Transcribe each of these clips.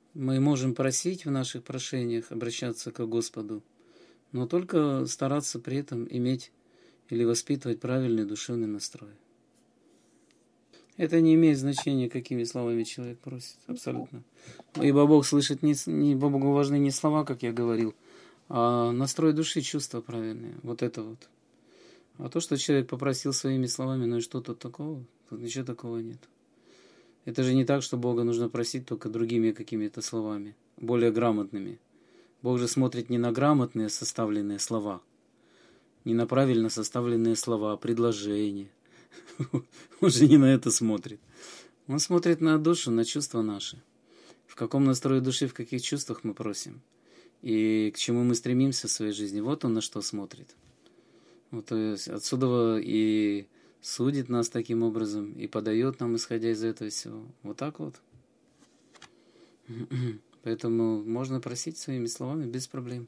Мы можем просить в наших прошениях, обращаться к Господу, но только стараться при этом иметь или воспитывать правильный душевный настрой. Это не имеет значения, какими словами человек просит, абсолютно. Ибо Бог слышит, Богу важны не слова, как я говорил, а настрой души, чувства правильные. Вот это вот. А то, что человек попросил своими словами, ну и что тут такого? Тут ничего такого нет. Это же не так, что Бога нужно просить только другими какими-то словами, более грамотными. Бог же смотрит не на грамотные составленные слова, не на правильно составленные слова, предложения. Он же не на это смотрит. Он смотрит на душу, на чувства наши. В каком настрое души, в каких чувствах мы просим. И к чему мы стремимся в своей жизни. Вот он на что смотрит. Вот, то есть отсюда и судит нас таким образом, и подает нам, исходя из этого всего. Вот так вот. Поэтому можно просить своими словами без проблем.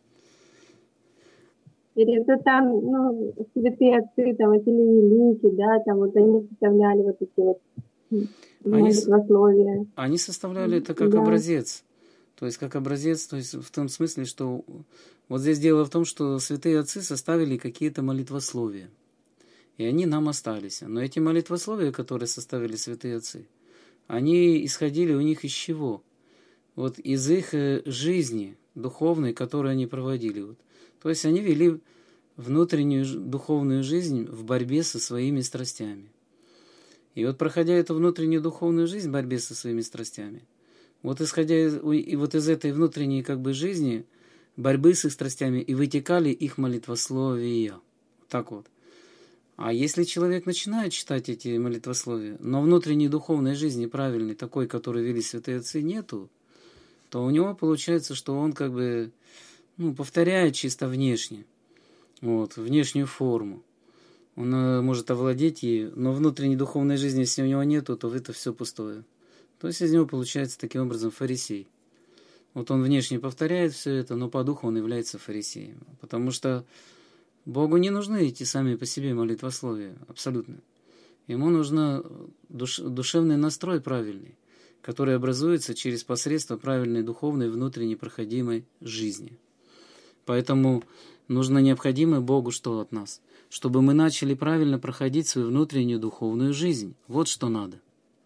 Или это там, ну, святые отцы, там, эти великие, да, там вот они составляли вот эти вот молитвословия. Они составляли это как образец. То есть как образец, то есть в том смысле, что вот здесь дело в том, что святые отцы составили какие-то молитвословия. И они нам остались. Но эти молитвословия, которые составили святые отцы, они исходили у них из чего? Вот из их жизни духовной, которую они проводили. Вот. То есть они вели внутреннюю духовную жизнь в борьбе со своими страстями. И вот проходя эту внутреннюю духовную жизнь в борьбе со своими страстями, вот исходя из этой внутренней как бы жизни, борьбы с их страстями, и вытекали их молитвословия. Так вот. А если человек начинает читать эти молитвословия, но внутренней духовной жизни правильной, такой, которую вели святые отцы, нету, то у него получается, что он как бы повторяет чисто внешне, вот, внешнюю форму. Он может овладеть ею, но внутренней духовной жизни, если у него нету, то это все пустое. То есть из него получается таким образом фарисей. Вот он внешне повторяет все это, но по духу он является фарисеем. Потому что Богу не нужны эти сами по себе молитвословия, абсолютно. Ему нужен душевный настрой правильный, который образуется через посредство правильной духовной внутренней проходимой жизни. Поэтому необходимо Богу что от нас? Чтобы мы начали правильно проходить свою внутреннюю духовную жизнь. Вот что надо.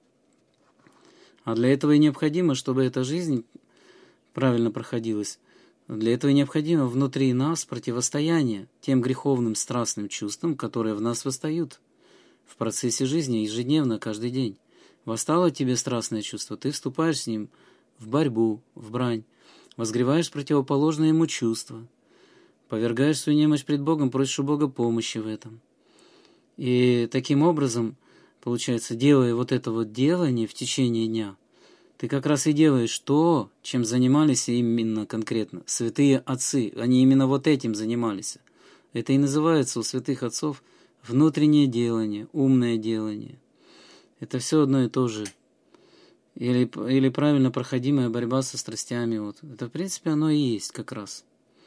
А для этого и необходимо, чтобы эта жизнь правильно проходилась. Для этого и необходимо внутри нас противостояние тем греховным страстным чувствам, которые в нас восстают в процессе жизни ежедневно, каждый день. Восстало тебе страстное чувство, ты вступаешь с ним в борьбу, в брань, возгреваешь противоположное ему чувство, повергаешь свою немощь пред Богом, просишь у Бога помощи в этом. И таким образом, получается, делая вот это вот делание в течение дня, ты как раз и делаешь то, чем занимались именно конкретно святые отцы. Они именно вот этим занимались. Это и называется у святых отцов внутреннее делание, умное делание. Это все одно и то же. Или правильно проходимая борьба со страстями. Вот. Это, в принципе, оно и есть как раз.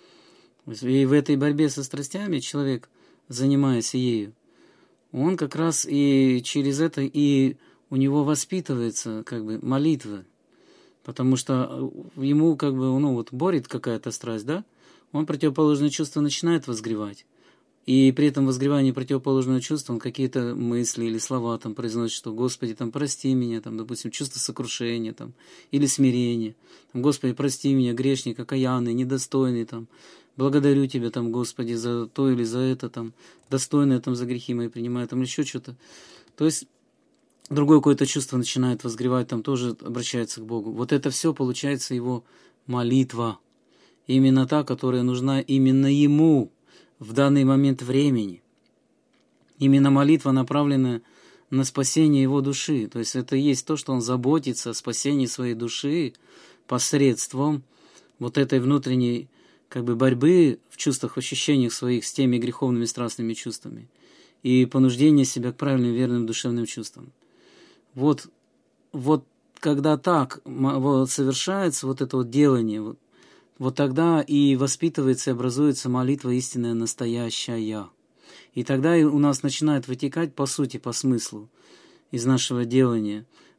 И в этой борьбе со страстями человек, занимаясь ею, он как раз и через это и у него воспитывается как бы молитва, потому что ему как бы борет какая-то страсть, да? Он противоположное чувство начинает возгревать, и при этом возгревании противоположного чувства он какие-то мысли или слова там произносит, что Господи, там прости меня, там, допустим, чувство сокрушения там, или смирения, там, Господи, прости меня, грешник, окаянный, недостойный, там, благодарю Тебя, там, Господи, за то или за это, там, достойное там за грехи мои принимаю, там, или еще что-то. То есть другое какое-то чувство начинает возгревать, там тоже обращается к Богу. Вот это все получается его молитва. Именно та, которая нужна именно ему в данный момент времени. Именно молитва, направленная на спасение его души. То есть это и есть то, что он заботится о спасении своей души посредством вот этой внутренней как бы борьбы в чувствах, в ощущениях своих с теми греховными страстными чувствами и понуждения себя к правильным, верным душевным чувствам. Вот когда так вот совершается вот это вот делание, вот тогда и воспитывается и образуется молитва истинная, настоящая. И тогда у нас начинает вытекать, по сути, по смыслу из нашего делания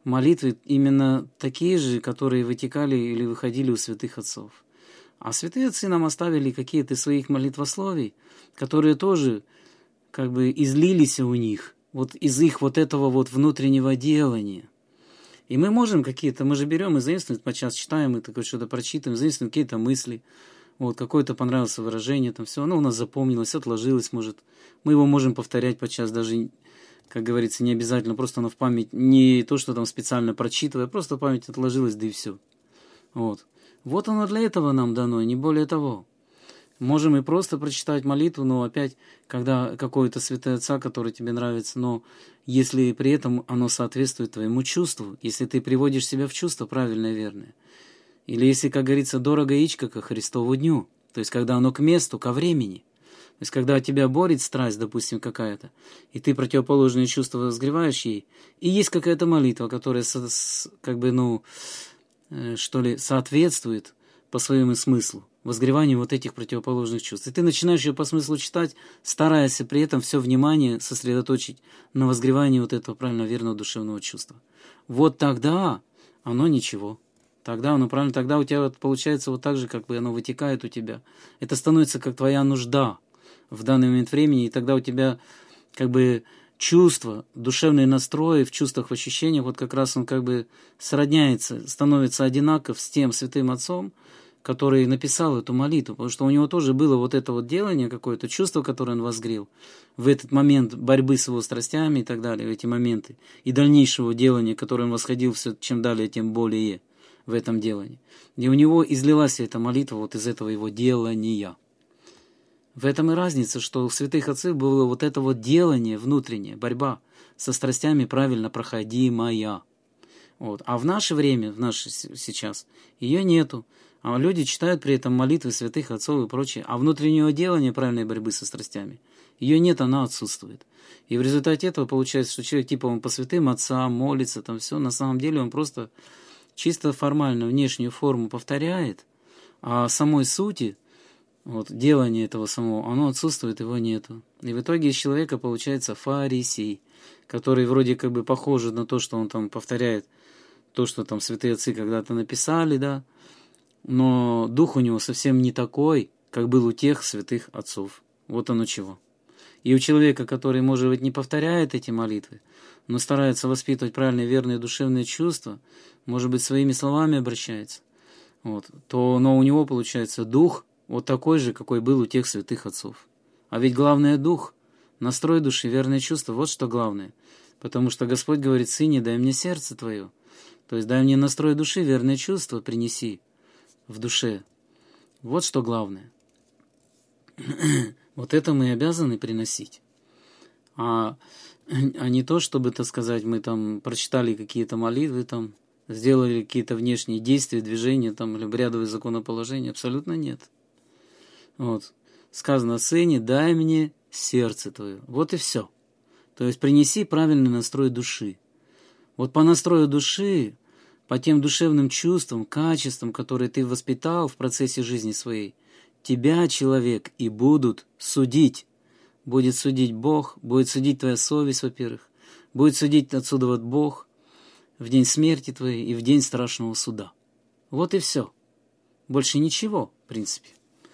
молитвы именно такие же, которые вытекали или выходили у святых отцов. А святые отцы нам оставили какие-то своих молитвословий, которые тоже как бы излились у них, вот из их вот этого вот внутреннего делания. И мы можем какие-то, мы же берем и заимствуем, подчас читаем, и такое что-то прочитываем, заимствуем какие-то мысли, вот, какое-то понравилось выражение, там все, оно у нас запомнилось, отложилось, может. Мы его можем повторять подчас, даже, как говорится, не обязательно, просто оно в память, не то, что там специально прочитывая, просто в память отложилось, да и все. Вот. Вот оно для этого нам дано, не более того. Можем и просто прочитать молитву, но опять, когда какое-то святое отца, который тебе нравится, но если при этом оно соответствует твоему чувству, если ты приводишь себя в чувство правильное, верное, или если, как говорится, дорого яичко ко Христову дню, то есть когда оно к месту, ко времени, то есть когда тебя борет страсть, допустим, какая-то, и ты противоположные чувства возгреваешь ей, и есть какая-то молитва, которая как бы, что ли, соответствует по своему смыслу возгреванию вот этих противоположных чувств. И ты начинаешь ее по смыслу читать, стараясь при этом все внимание сосредоточить на возгревании вот этого правильно верного душевного чувства. Вот тогда оно ничего. Тогда оно правильно, тогда у тебя вот получается вот так же, как бы оно вытекает у тебя. Это становится как твоя нужда в данный момент времени, и тогда у тебя как бы чувства, душевные настрои в чувствах, в ощущениях, вот как раз он как бы сродняется, становится одинаков с тем святым отцом, который написал эту молитву, потому что у него тоже было вот это вот делание, какое-то чувство, которое он возгрел в этот момент борьбы с его страстями и так далее, в эти моменты, и дальнейшего делания, которое он восходил все, чем далее, тем более в этом делании. И у него излилась эта молитва вот из этого его делания. В этом и разница, что у святых отцов было вот это вот делание внутреннее, борьба со страстями правильно проходимая. Вот. А в наше время, в наше сейчас, ее нету. А люди читают при этом молитвы святых отцов и прочее. А внутреннего делания правильной борьбы со страстями, ее нет, она отсутствует. И в результате этого получается, что человек типа он по святым отцам молится, там все, на самом деле он просто чисто формально внешнюю форму повторяет, а самой сути, вот, делание этого самого, оно отсутствует, его нету. И в итоге из человека получается фарисей, который вроде как бы похож на то, что он там повторяет, то, что там святые отцы когда-то написали, да, но дух у него совсем не такой, как был у тех святых отцов. Вот оно чего. И у человека, который, может быть, не повторяет эти молитвы, но старается воспитывать правильные, верные душевные чувства, может быть, своими словами обращается, вот, но у него получается дух вот такой же, какой был у тех святых отцов. А ведь главное дух, настрой души, верное чувство, вот что главное. Потому что Господь говорит: «Сыне, дай мне сердце твое». То есть дай мне настрой души, верное чувство принеси в душе. Вот что главное. Вот это мы обязаны приносить. А не то, чтобы, так сказать, мы там прочитали какие-то молитвы, там, сделали какие-то внешние действия, движения, там, или обрядовые законоположения. Абсолютно нет. Вот. Сказано: «Сыне, дай мне сердце твое». Вот и все. То есть принеси правильный настрой души. Вот по настрою души, по тем душевным чувствам, качествам, которые ты воспитал в процессе жизни своей, тебя, человек, и будут судить. Будет судить Бог, будет судить твоя совесть, во-первых, будет судить отсюда вот Бог в день смерти твоей и в день страшного суда. Вот и все. Больше ничего, в принципе.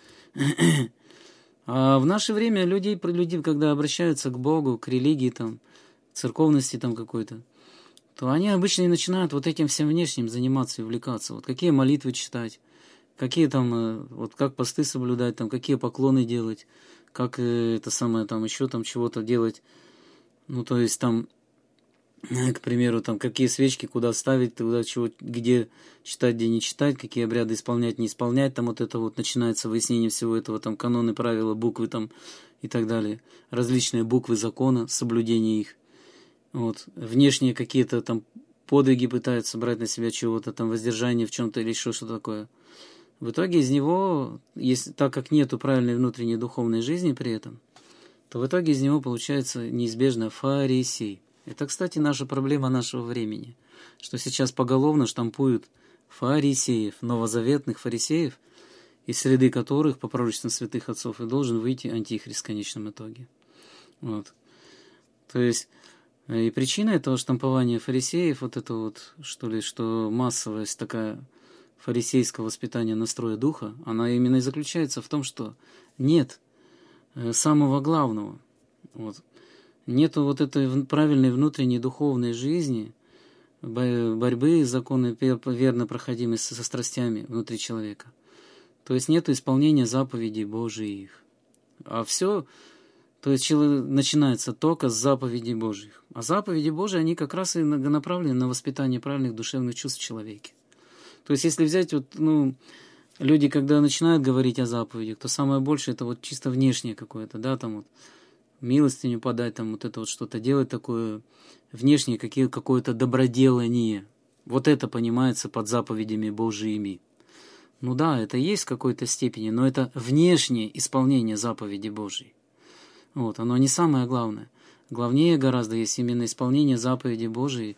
А в наше время люди, когда обращаются к Богу, к религии, там, к церковности там какой-то, то они обычно и начинают вот этим всем внешним заниматься и увлекаться. Вот какие молитвы читать, какие там, вот как посты соблюдать, там, какие поклоны делать, как это самое там еще там чего-то делать. Ну, то есть там, к примеру, там, какие свечки куда ставить, куда чего, где читать, где не читать, какие обряды исполнять, не исполнять, там вот это вот начинается выяснение всего этого, там, каноны, правила, буквы там и так далее, различные буквы закона, соблюдение их. Вот. Внешние какие-то там подвиги пытаются брать на себя чего-то, там, воздержание в чем-то или еще что-то такое. В итоге из него, если, так как нету правильной внутренней духовной жизни при этом, то в итоге из него получается неизбежно фарисей. Это, кстати, наша проблема нашего времени, что сейчас поголовно штампуют фарисеев, новозаветных фарисеев, из среды которых, по пророчествам святых отцов, и должен выйти антихрист в конечном итоге. Вот. То есть И причина этого штампования фарисеев, вот это вот, что ли, что массовость такая фарисейского воспитания настроя духа, она именно и заключается в том, что нет самого главного. Вот. Нету вот этой правильной внутренней духовной жизни, борьбы с законной верно проходимой со страстями внутри человека. То есть нету исполнения заповедей Божиих. А все, то есть начинается только с заповедей Божьих. А заповеди Божьи, они как раз и направлены на воспитание правильных душевных чувств в человеке. То есть если взять, вот, люди, когда начинают говорить о заповедях, то самое большее это вот чисто внешнее какое-то, да, там вот милостыню подать, там вот это вот что-то делать такое внешнее, какое-то доброделание. Вот это понимается под заповедями Божиими. Ну да, это есть в какой-то степени, но это внешнее исполнение заповеди Божьей. Вот, оно не самое главное. Главнее гораздо есть именно исполнение заповеди Божией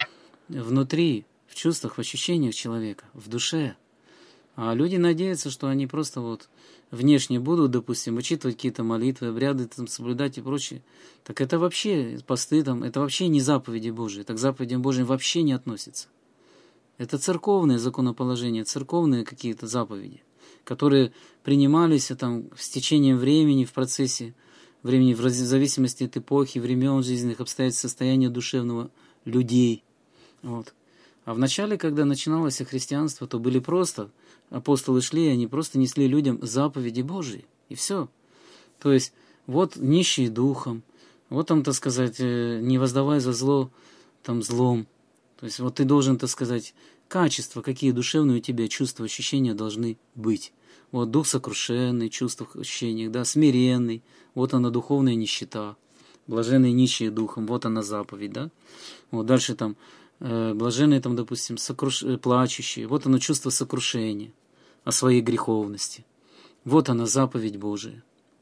внутри, в чувствах, в ощущениях человека, в душе. А люди надеются, что они просто вот внешне будут, допустим, вычитывать какие-то молитвы, обряды, там, соблюдать и прочее. Так это вообще посты, там, это вообще не заповеди Божьи, так к заповедям Божьим вообще не относится. Это церковные законоположения, церковные какие-то заповеди, которые принимались там, с течением времени, в процессе времени, в зависимости от эпохи, времен, жизненных обстоятельств, состояния душевного людей. Вот. А в начале, когда начиналось христианство, то были просто, апостолы шли, они просто несли людям заповеди Божьи, и все. То есть, вот нищие духом, вот там, так сказать, не воздавай за зло, там, злом. То есть, вот ты должен, так сказать, качества, какие душевные у тебя чувства, ощущения должны быть. Вот дух сокрушенный, чувства, ощущениях, да, смиренный, вот она духовная нищета, блаженные нищие духом, вот она заповедь, да. Вот дальше там, блаженные, там, допустим, плачущие, вот оно чувство сокрушения о своей греховности. Вот она заповедь Божия.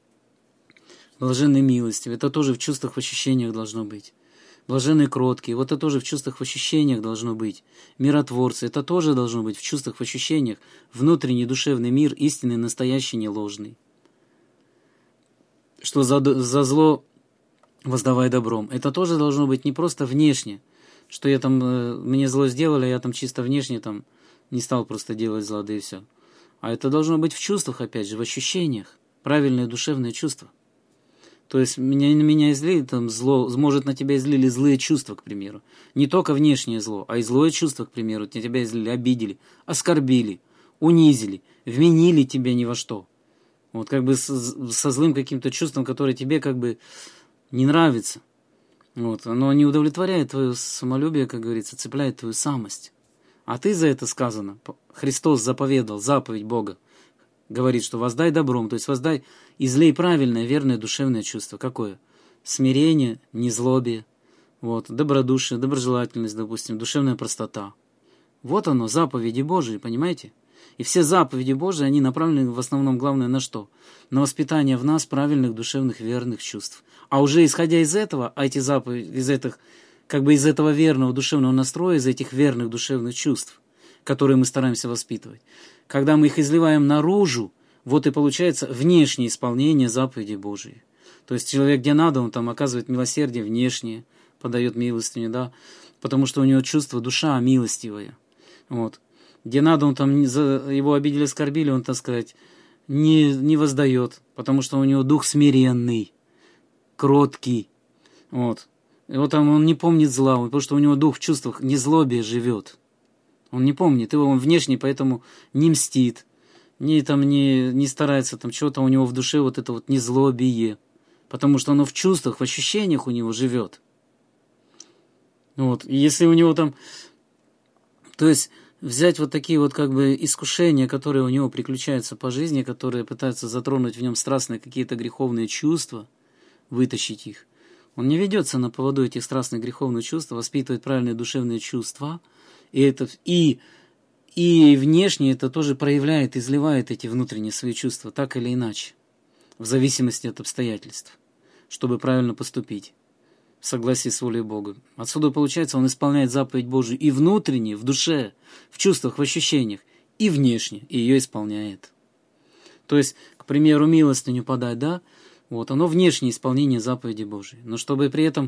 Блаженные милостивые, это тоже в чувствах, в ощущениях должно быть. Блаженные кроткие, вот это тоже в чувствах, в ощущениях должно быть. Миротворцы, это тоже должно быть в чувствах, в ощущениях. Внутренний душевный мир, истинный, настоящий, не ложный. Что за зло воздавай добром. Это тоже должно быть не просто внешне, что я там, мне зло сделали, а я там чисто внешне там не стал просто делать зла, да и все. А это должно быть в чувствах, опять же, в ощущениях. Правильное душевное чувство. То есть меня излили там зло, может на тебя излили злые чувства, к примеру. Не только внешнее зло, а и злое чувство, к примеру. На тебя излили, обидели, оскорбили, унизили, вменили тебя ни во что. Вот как бы со злым каким-то чувством, которое тебе как бы не нравится. Вот, оно не удовлетворяет твое самолюбие, как говорится, цепляет твою самость. А ты за это сказано. Христос заповедал, заповедь Бога. Говорит, что воздай добром, то есть воздай, излей правильное, верное душевное чувство. Какое? Смирение, незлобие, вот, добродушие, доброжелательность, допустим, душевная простота. Вот оно, заповеди Божии, понимаете? И все заповеди Божии, они направлены в основном, главное, на что? На воспитание в нас правильных душевных верных чувств. А уже исходя из этого, эти заповеди, из этого верного душевного настроя, из этих верных душевных чувств, которые мы стараемся воспитывать, когда мы их изливаем наружу, вот и получается внешнее исполнение заповедей Божией. То есть человек где надо, он там оказывает милосердие внешнее, подает милостыню, да, потому что у него чувство, душа милостивая. Вот. Где надо, он там, его обидели, оскорбили, он, так сказать, не воздает, потому что у него дух смиренный, кроткий. Вот. И вот там он не помнит зла, потому что у него дух в чувствах незлобия живет. Он не помнит, его он внешне, поэтому не мстит, не старается, там чего-то у него в душе вот это вот незлобие, потому что оно в чувствах, в ощущениях у него живет. Вот. И если у него там, то есть взять вот такие вот как бы искушения, которые у него приключаются по жизни, которые пытаются затронуть в нем страстные какие-то греховные чувства, вытащить их. Он не ведется на поводу этих страстных греховных чувств, воспитывает правильные душевные чувства, и внешне это тоже проявляет, изливает эти внутренние свои чувства, так или иначе, в зависимости от обстоятельств, чтобы правильно поступить, в согласии с волей Бога. Отсюда получается, он исполняет заповедь Божию и внутренне, в душе, в чувствах, в ощущениях, и внешне, и ее исполняет. То есть, к примеру, милостыню подать, да, вот, оно внешнее исполнение заповеди Божией. Но чтобы при этом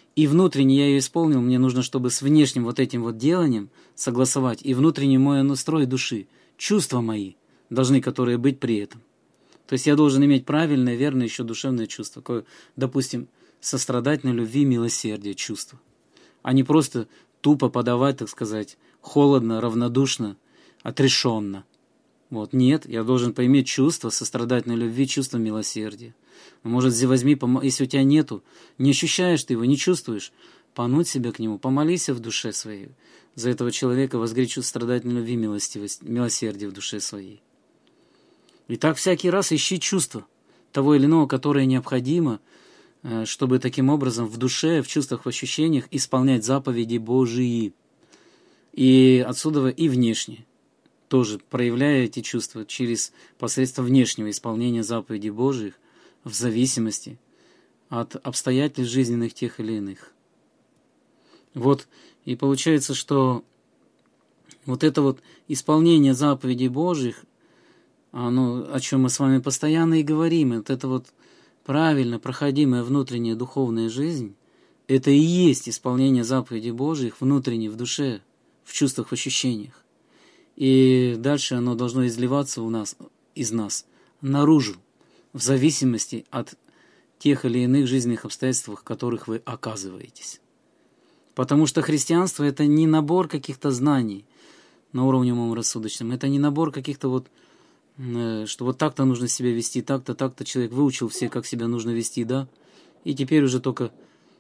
и внутренне я ее исполнил, мне нужно, чтобы с внешним вот этим вот деланием согласовать и внутренний мой настрой души, чувства мои должны, которые быть при этом. То есть я должен иметь правильное, верное еще душевное чувство, какое, допустим, сострадательной любви, милосердия, чувство, а не просто тупо подавать, так сказать, холодно, равнодушно, отрешенно. Вот, нет, я должен поиметь чувство сострадательной любви, чувство милосердия. Может, возьми, если у тебя нету, не ощущаешь ты его, не чувствуешь, понуть себя к нему, помолись в душе своей за этого человека, возгри чувство страдательной любви, милостивость, милосердия в душе своей. И так всякий раз ищи чувство того или иного, которое необходимо, чтобы таким образом в душе, в чувствах, в ощущениях исполнять заповеди Божии. И отсюда и внешне, тоже проявляя эти чувства через посредством внешнего исполнения заповедей Божьих в зависимости от обстоятельств жизненных тех или иных. Вот, и получается, что вот это вот исполнение заповедей Божьих, оно, о чем мы с вами постоянно и говорим, вот это вот правильно проходимая внутренняя духовная жизнь, это и есть исполнение заповедей Божьих внутренне, в душе, в чувствах, в ощущениях. И дальше оно должно изливаться у нас, из нас наружу, в зависимости от тех или иных жизненных обстоятельств, в которых вы оказываетесь. Потому что христианство – это не набор каких-то знаний на уровне умом рассудочном, это не набор каких-то вот, что вот так-то нужно себя вести, так-то, так-то человек выучил все, как себя нужно вести, да, и теперь уже только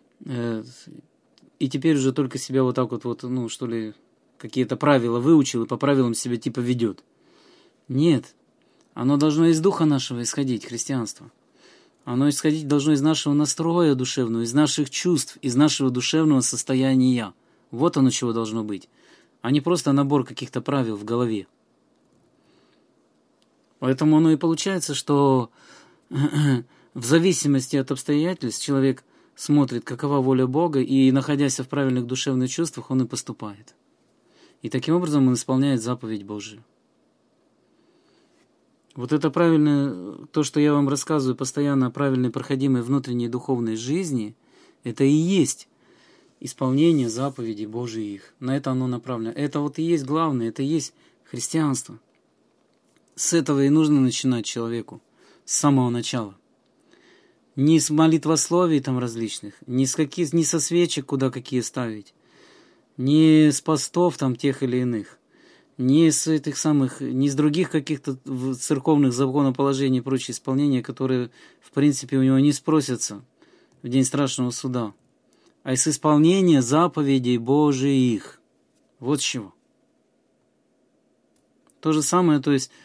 себя вот так вот, ну, что ли, какие-то правила выучил и по правилам себя типа ведет. Нет. Оно должно из духа нашего исходить, христианство. Оно исходить должно из нашего настроя душевного, из наших чувств, из нашего душевного состояния. Вот оно чего должно быть. А не просто набор каких-то правил в голове. Поэтому оно и получается, что в зависимости от обстоятельств человек смотрит, какова воля Бога, и, находясь в правильных душевных чувствах, он и поступает. И таким образом он исполняет заповедь Божию. Вот это правильное, то, что я вам рассказываю постоянно о правильной проходимой внутренней духовной жизни, это и есть исполнение заповедей Божиих. На это оно направлено. Это вот и есть главное, это и есть христианство. С этого и нужно начинать человеку, с самого начала. Не с молитвословий там различных, не со свечек, куда какие ставить, не с постов там тех или иных, не с этих самых, не с других каких-то церковных законоположений и прочие исполнения, которые, в принципе, у него не спросятся в день страшного суда, а с исполнения заповедей Божиих. Вот с чего. То же самое, то есть,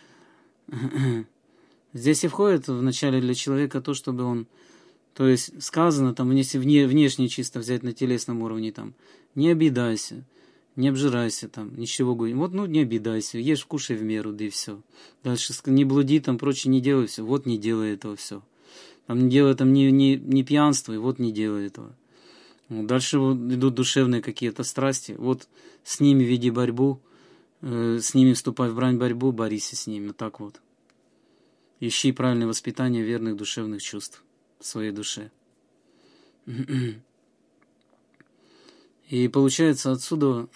здесь и входит вначале для человека то, чтобы он, то есть, сказано, там, если внешне чисто взять на телесном уровне, там, не обидайся, не обжирайся, там, ничего говорить. Вот, ну, не обидайся, ешь, кушай в меру, да и все. Дальше не блуди, там, прочее, не делай все. Вот не делай этого все. Там, не делай, там, не пьянствуй, вот не делай этого. Вот, дальше вот идут душевные какие-то страсти. Вот с ними веди борьбу, с ними вступай в брань, борьбу, борись с ними. Вот так вот. Ищи правильное воспитание верных душевных чувств в своей душе. И получается отсюда,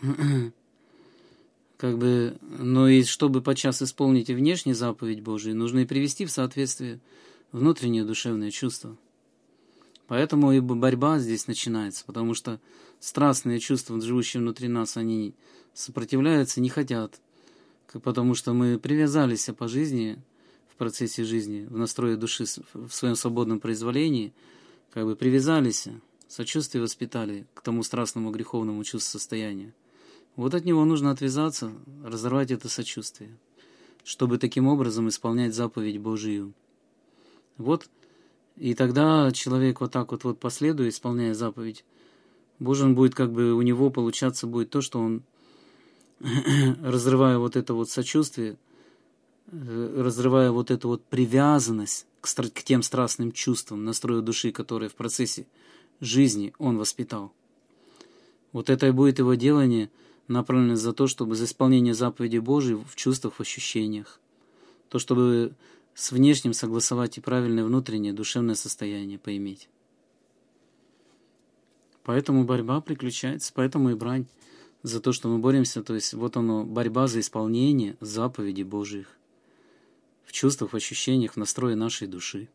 как бы, но и чтобы подчас исполнить и внешнюю заповедь Божию, нужно и привести в соответствие внутреннее душевное чувство. Поэтому и борьба здесь начинается, потому что страстные чувства, живущие внутри нас, они сопротивляются, не хотят, потому что мы привязались по жизни, в процессе жизни, в настрое души, в своем свободном произволении, как бы привязались, сочувствие воспитали к тому страстному греховному чувству состояния. Вот от него нужно отвязаться, разорвать это сочувствие, чтобы таким образом исполнять заповедь Божию. Вот, и тогда человек вот так вот последуя, исполняя заповедь Божию, он будет как бы, у него получаться будет то, что он, разрывая вот это вот сочувствие, разрывая вот эту вот привязанность к тем страстным чувствам, настрою души, которые в процессе жизни он воспитал. Вот это и будет его делание, направленное за то, чтобы за исполнение заповедей Божией в чувствах, в ощущениях. То, чтобы с внешним согласовать и правильное внутреннее душевное состояние поиметь. Поэтому борьба приключается, поэтому и брань за то, что мы боремся. То есть вот оно, борьба за исполнение заповедей Божьих в чувствах, в ощущениях, в настрое нашей души,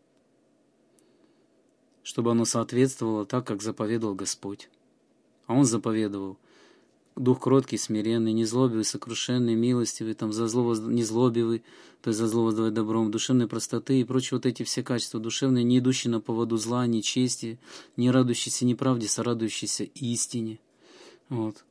чтобы оно соответствовало так, как заповедовал Господь. А Он заповедовал: дух кроткий, смиренный, незлобивый, сокрушенный, милостивый, там, за зло незлобивый, то есть за зло воздавать добром, душевной простоты и прочие вот эти все качества душевные, не идущие на поводу зла, нечестия, не радующиеся неправде, сорадующиеся истине. Вот.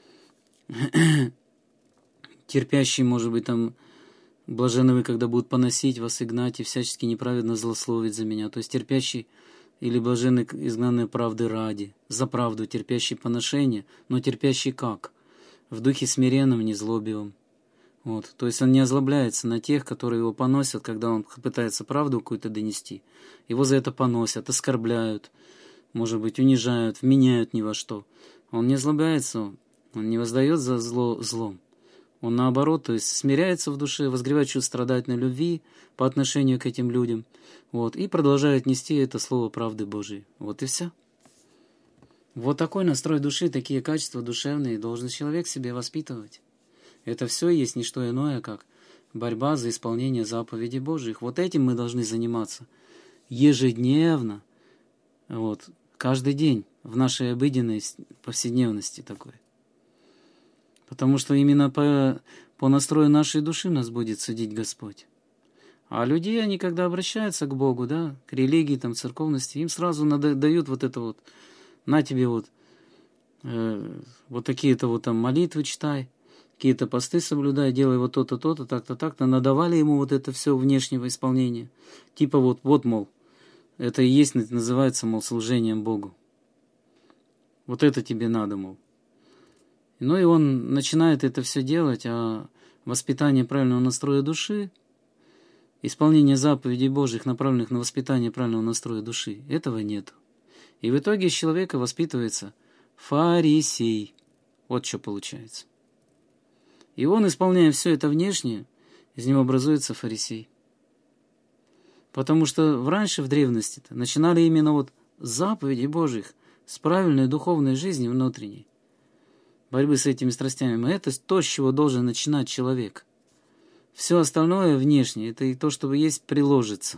Терпящий, может быть, там, блаженны вы, когда будут поносить вас и гнать, и всячески неправедно злословить за меня. То есть терпящий или блаженный, изгнанный правды ради, за правду, терпящий поношение, но терпящий как? В духе смиренном, незлобивом. Вот. То есть он не озлобляется на тех, которые его поносят, когда он пытается правду какую-то донести. Его за это поносят, оскорбляют, может быть, унижают, вменяют ни во что. Он не озлобляется, он не воздает за зло злом. Он наоборот, то есть смиряется в душе, возгревает чувство страдательной любви по отношению к этим людям, вот, и продолжает нести это слово правды Божией. Вот и все. Вот такой настрой души, такие качества душевные должен человек себе воспитывать. Это все есть не что иное, как борьба за исполнение заповедей Божьих. Вот этим мы должны заниматься ежедневно, вот, каждый день в нашей обыденной повседневности такой. Потому что именно по настрою нашей души нас будет судить Господь. А людей, они когда обращаются к Богу, да, к религии, там, церковности, им сразу дают вот это вот: на тебе вот, вот такие-то вот там молитвы читай, какие-то посты соблюдай, делай вот то-то, то-то, так-то, так-то. Надавали ему вот это все внешнего исполнения. Типа вот, мол, это и есть, называется, мол, служением Богу. Вот это тебе надо, мол. Ну и он начинает это все делать, а воспитание правильного настроя души, исполнение заповедей Божьих, направленных на воспитание правильного настроя души, этого нет. И в итоге из человека воспитывается фарисей. Вот что получается. И он, исполняя все это внешнее, из него образуется фарисей. Потому что раньше, в древности-то, начинали именно вот с заповедей Божьих, с правильной духовной жизни внутренней, борьбы с этими страстями. Это то, с чего должен начинать человек. Все остальное внешнее, это и то, что есть, приложится.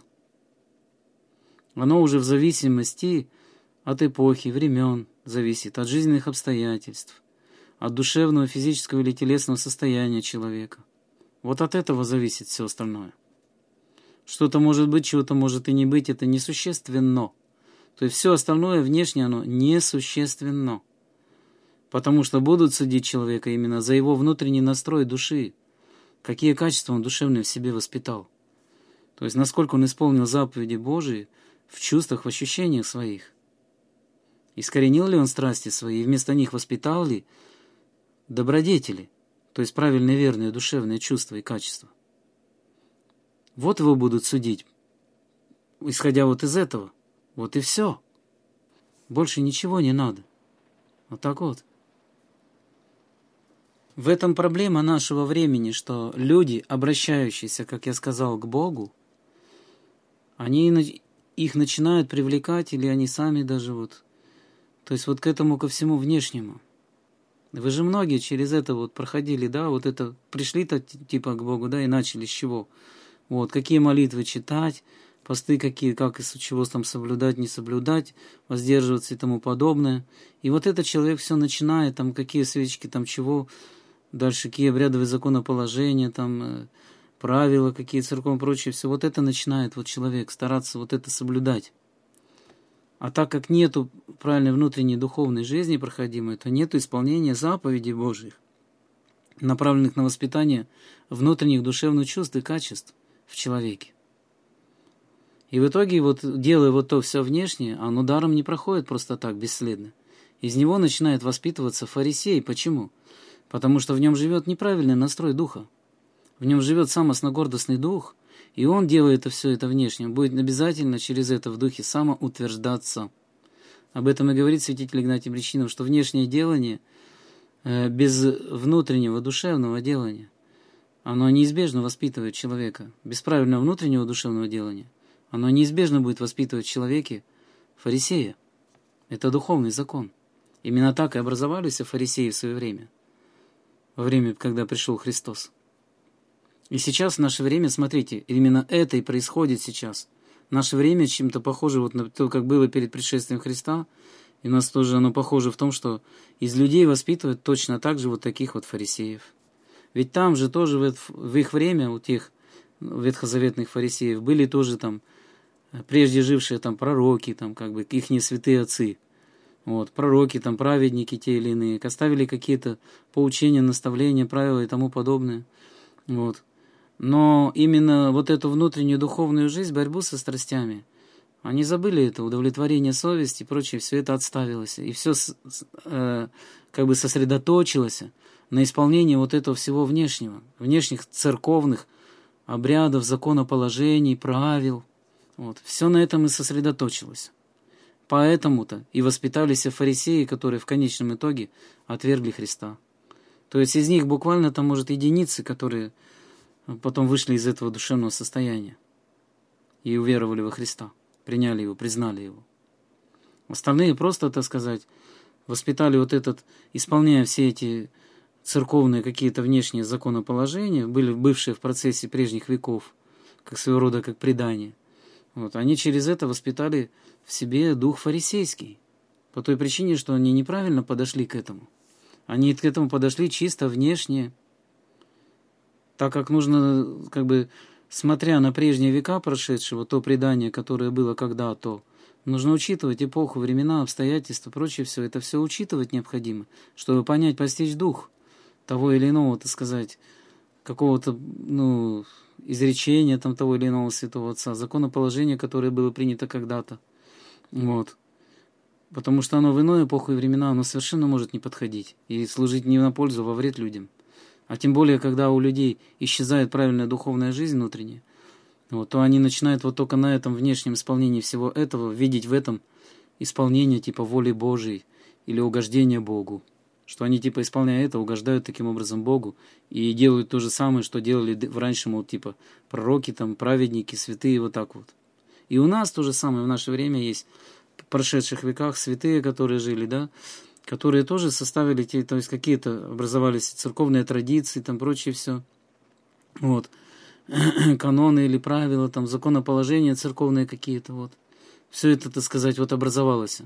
Оно уже в зависимости от эпохи, времен зависит, от жизненных обстоятельств, от душевного, физического или телесного состояния человека. Вот от этого зависит все остальное. Что-то может быть, чего-то может и не быть, это несущественно. То есть все остальное внешне, оно несущественно. Потому что будут судить человека именно за его внутренний настрой души, какие качества он душевные в себе воспитал. То есть насколько он исполнил заповеди Божии в чувствах, в ощущениях своих. Искоренил ли он страсти свои, и вместо них воспитал ли добродетели, то есть правильные, верные, душевные чувства и качества. Вот его будут судить, исходя вот из этого. Вот и все. Больше ничего не надо. Вот так вот. В этом проблема нашего времени, что люди, обращающиеся, как я сказал, к Богу, их начинают привлекать, или они сами даже вот, то есть вот к этому, ко всему внешнему. Вы же многие через это вот проходили, да, вот это, пришли-то типа к Богу, да, и начали с чего? Вот, какие молитвы читать, посты какие, как из чего там соблюдать, не соблюдать, воздерживаться и тому подобное. И вот этот человек все начинает, там, какие свечки, там, чего, дальше какие обрядовые законоположения, там, правила, какие церковные, прочее, все. Вот это начинает вот человек стараться вот это соблюдать. А так как нету правильной внутренней духовной жизни проходимой, то нету исполнения заповедей Божьих, направленных на воспитание внутренних душевных чувств и качеств в человеке. И в итоге, вот, делая вот то все внешнее, оно даром не проходит просто так, бесследно. Из него начинает воспитываться фарисей. Почему? Потому что в нем живет неправильный настрой духа. В нем живет самостногордостный дух, и он, делая это все это внешне, будет обязательно через это в духе самоутверждаться. Об этом и говорит святитель Игнатий Брещинов, что внешнее делание без внутреннего душевного делания, оно неизбежно воспитывает человека. Без правильного внутреннего душевного делания оно неизбежно будет воспитывать в человеке фарисея. Это духовный закон. Именно так и образовались фарисеи в свое время, во время, когда пришел Христос. И сейчас, в наше время, смотрите, именно это и происходит сейчас. Наше время чем-то похоже вот на то, как было перед пришествием Христа, и у нас тоже оно похоже в том, что из людей воспитывают точно так же вот таких вот фарисеев. Ведь там же тоже в их время, у тех ветхозаветных фарисеев, были тоже там прежде жившие там пророки, там как бы ихние святые отцы. Вот, пророки, там праведники те или иные, оставили какие-то поучения, наставления, правила и тому подобное. Вот. Но именно вот эту внутреннюю духовную жизнь, борьбу со страстями, они забыли это, удовлетворение совести и прочее, все это отставилось. И все как бы сосредоточилось на исполнении вот этого всего внешнего, внешних церковных обрядов, законоположений, правил. Вот. Все на этом и сосредоточилось. Поэтому-то и воспитались фарисеи, которые в конечном итоге отвергли Христа. То есть из них буквально там, может, единицы, которые потом вышли из этого душевного состояния и уверовали во Христа, приняли Его, признали Его. Остальные просто, так сказать, воспитали вот этот, исполняя все эти церковные какие-то внешние законоположения, бывшие в процессе прежних веков, как своего рода, как предание. Вот, они через это воспитали в себе дух фарисейский, по той причине, что они неправильно подошли к этому. Они к этому подошли чисто внешне, так как нужно, как бы, смотря на прежние века прошедшего, то предание, которое было когда-то, нужно учитывать эпоху, времена, обстоятельства, прочее все. Это все учитывать необходимо, чтобы понять, постичь дух того или иного, так сказать, какого-то, изречения там того или иного святого отца, законоположение, которое было принято когда-то. Вот. Потому что оно в иную эпоху и времена, оно совершенно может не подходить и служить не на пользу, а во вред людям. А тем более, когда у людей исчезает правильная духовная жизнь внутренняя, вот, то они начинают вот только на этом внешнем исполнении всего этого видеть в этом исполнение типа воли Божией или угождения Богу. Что они типа исполняя это, угождают таким образом Богу и делают то же самое, что делали раньше, мол, типа пророки, там, праведники, святые, вот так вот. И у нас то же самое в наше время есть в прошедших веках святые, которые жили, да, которые тоже составили, то есть какие-то образовались церковные традиции, там прочее все. Вот. Каноны или правила, там законоположения церковные какие-то, вот. Все это, так сказать, вот образовалось.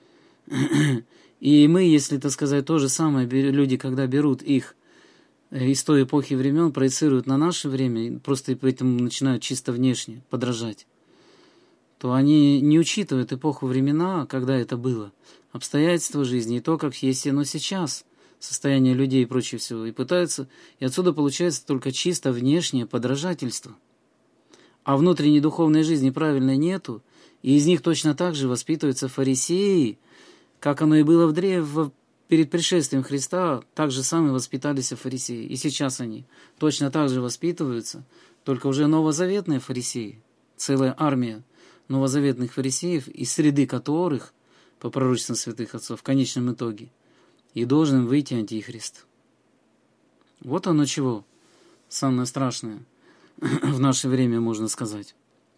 И мы, если, так сказать, то же самое, люди, когда берут их из той эпохи времен, проецируют на наше время, просто поэтому начинают чисто внешне подражать, то они не учитывают эпоху времена, когда это было, обстоятельства жизни и то, как есть оно сейчас, состояние людей и прочее всего, и пытаются, и отсюда получается только чисто внешнее подражательство. А внутренней духовной жизни правильной нету, и из них точно так же воспитываются фарисеи, как оно и было перед пришествием Христа, так же самые воспитались фарисеи. И сейчас они точно так же воспитываются, только уже новозаветные фарисеи, целая армия новозаветных фарисеев, из среды которых, по пророчествам святых отцов, в конечном итоге, и должен выйти антихрист. Вот оно чего, самое страшное в наше время, можно сказать.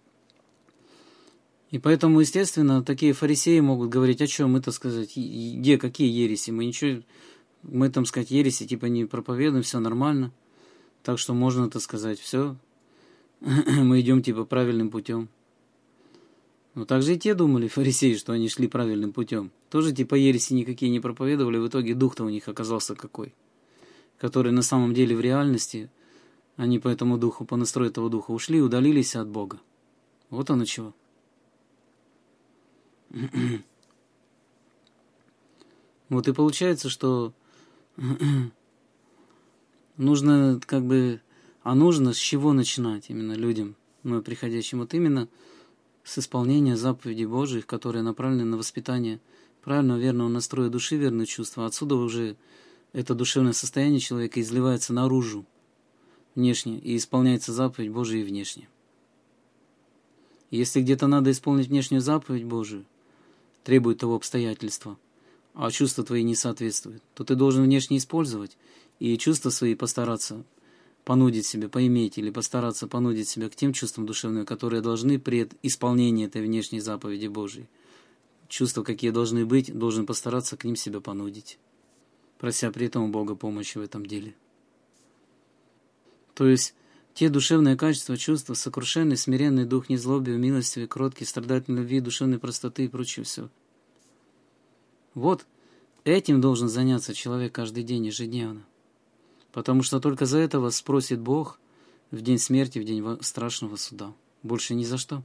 И поэтому, естественно, такие фарисеи могут говорить, о чем мы, так сказать, где какие ереси. Мы там сказать, ереси типа не проповедуем, все нормально. Так что можно, так сказать, все, мы идем типа правильным путем. Но также и те думали, фарисеи, что они шли правильным путем. Тоже типа ереси никакие не проповедовали, в итоге дух-то у них оказался какой. Который на самом деле в реальности, они по этому духу, по настрою этого духа ушли, удалились от Бога. Вот оно чего. Вот и получается, что нужно как бы, нужно с чего начинать именно людям, приходящим, вот именно с исполнения заповедей Божьих, которые направлены на воспитание правильного, верного настроя души, верных чувств. Отсюда уже это душевное состояние человека изливается наружу, внешне, и исполняется заповедь Божия и внешне. Если где-то надо исполнить внешнюю заповедь Божию, требует того обстоятельства, а чувства твои не соответствуют, то ты должен внешне использовать и чувства свои постараться понудить себя, поиметь или постараться понудить себя к тем чувствам душевным, которые должны при исполнении этой внешней заповеди Божией чувства, какие должны быть, должен постараться к ним себя понудить, прося при этом у Бога помощи в этом деле. То есть те душевные качества, чувства, сокрушенный, смиренный дух, незлобие, милостивый, кроткий, страдательной любви, душевной простоты и прочее все. Вот этим должен заняться человек каждый день, ежедневно. Потому что только за это вас спросит Бог в день смерти, в день страшного суда. Больше ни за что.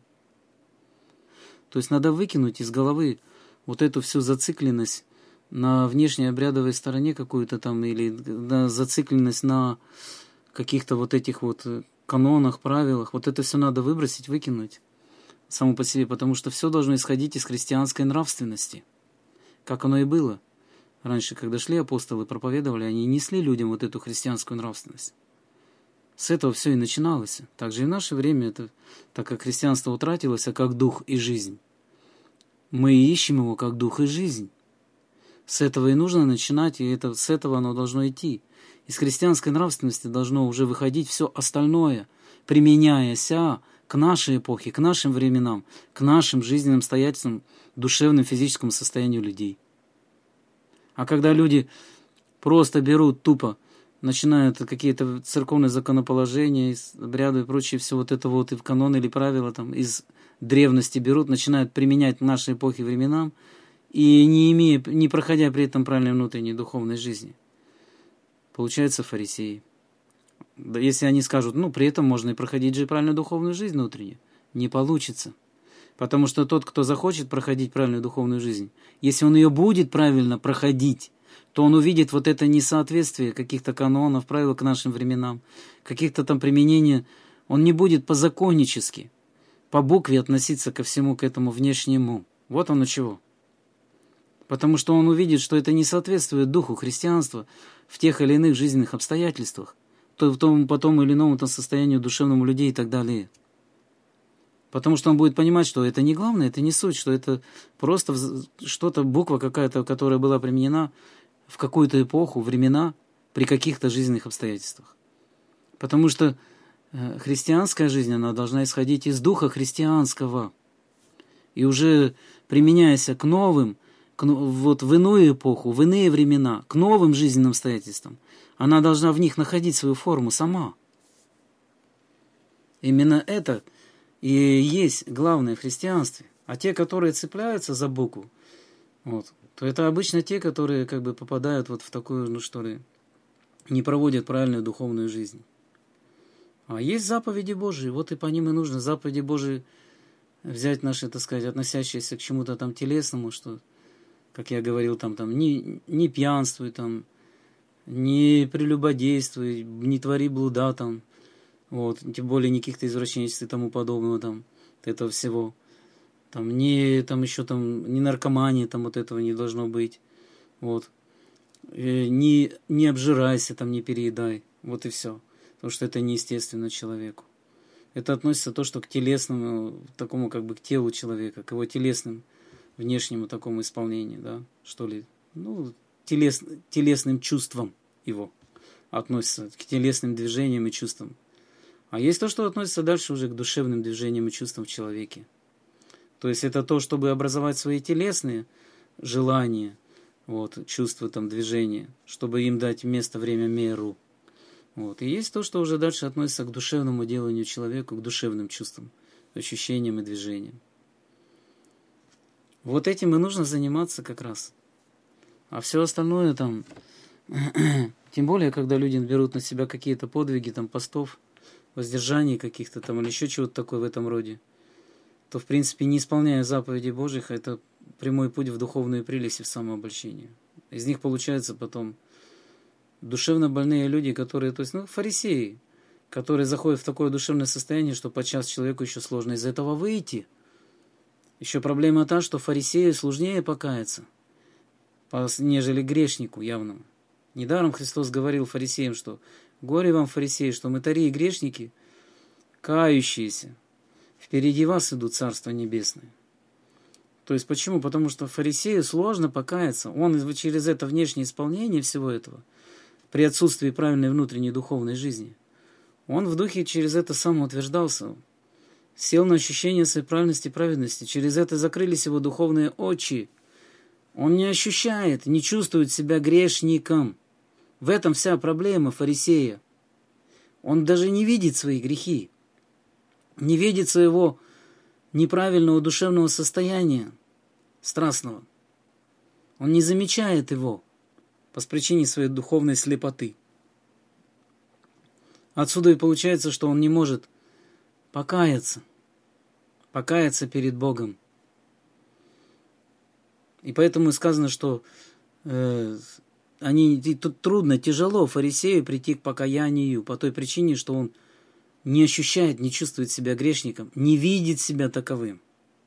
То есть надо выкинуть из головы вот эту всю зацикленность на внешней обрядовой стороне какую-то там, или на зацикленность на каких-то вот этих вот канонах, правилах. Вот это все надо выбросить, выкинуть само по себе, потому что все должно исходить из христианской нравственности. Как оно и было. Раньше, когда шли апостолы, проповедовали, они несли людям вот эту христианскую нравственность. С этого все и начиналось. Также и в наше время, это, так как христианство утратилось, а как дух и жизнь, мы ищем его как дух и жизнь. С этого и нужно начинать, и с этого оно должно идти. Из христианской нравственности должно уже выходить все остальное, применяясь к нашей эпохе, к нашим временам, к нашим жизненным обстоятельствам, душевному, физическому состоянию людей. А когда люди просто берут тупо, начинают какие-то церковные законоположения, обряды и прочее, все вот это вот и в канон или правила там из древности берут, начинают применять в нашей эпохе временам, и не проходя при этом правильной внутренней духовной жизни. Получается фарисеи. Да, если они скажут, при этом можно и проходить же правильную духовную жизнь внутреннюю, не получится. Потому что тот, кто захочет проходить правильную духовную жизнь, если он ее будет правильно проходить, то он увидит вот это несоответствие каких-то канонов, правил к нашим временам, каких-то там применения. Он не будет по-законнически, по букве относиться ко всему к этому внешнему. Вот оно чего. Потому что он увидит, что это не соответствует духу христианства в тех или иных жизненных обстоятельствах, по тому или иному состоянию душевному людей и так далее. Потому что он будет понимать, что это не главное, это не суть, что это просто что-то, буква какая-то, которая была применена в какую-то эпоху, времена, при каких-то жизненных обстоятельствах. Потому что христианская жизнь, она должна исходить из духа христианского. И уже применяясь к новым, вот в иную эпоху, в иные времена, к новым жизненным обстоятельствам, она должна в них находить свою форму сама. Именно это и есть главное в христианстве. А те, которые цепляются за букву, то это обычно те, которые попадают в такую, не проводят правильную духовную жизнь. А есть заповеди Божии, вот и по ним и нужно заповеди Божии взять наши, относящиеся к чему-то там телесному, что, как я говорил, не пьянствуй, не прелюбодействуй, не твори блуда, тем более никаких-то извращенчеств и тому подобного, этого всего. Не наркомании, вот этого не должно быть. Не обжирайся, не переедай. Вот и все. Потому что это неестественно человеку. Это относится то, что к телесному, такому к телу человека, к его телесным, внешнему такому исполнению, да, что ли. Телесным чувствам его относится, к телесным движениям и чувствам. А есть то, что относится дальше уже к душевным движениям и чувствам в человеке. То есть это то, чтобы образовать свои телесные желания, чувства, движения, чтобы им дать место, время, меру. И есть то, что уже дальше относится к душевному деланию человека, к душевным чувствам, ощущениям и движениям. Вот этим и нужно заниматься как раз. А все остальное тем более, когда люди берут на себя какие-то подвиги, постов, воздержаний каких-то или еще чего-то такое в этом роде, то, в принципе, не исполняя заповедей Божьих, это прямой путь в духовную прелесть и в самообольщение. Из них получается потом душевно больные люди, которые, фарисеи, которые заходят в такое душевное состояние, что подчас человеку еще сложно из этого выйти. Еще проблема та, что фарисею сложнее покаяться, нежели грешнику явному. Недаром Христос говорил фарисеям, что «Горе вам, фарисеи, что мытари и грешники, кающиеся, впереди вас идут Царство Небесное». То есть почему? Потому что фарисею сложно покаяться. Он через это внешнее исполнение всего этого, при отсутствии правильной внутренней духовной жизни, он в духе через это самоутверждался. сел на ощущение своей правильности и праведности. Через это закрылись его духовные очи. Он не ощущает, не чувствует себя грешником. В этом вся проблема фарисея. Он даже не видит свои грехи, не видит своего неправильного душевного состояния, страстного. Он не замечает его по причине своей духовной слепоты. Отсюда и получается, что он не может покаяться перед Богом. И поэтому сказано, что тут трудно, тяжело фарисею прийти к покаянию по той причине, что он не ощущает, не чувствует себя грешником, не видит себя таковым.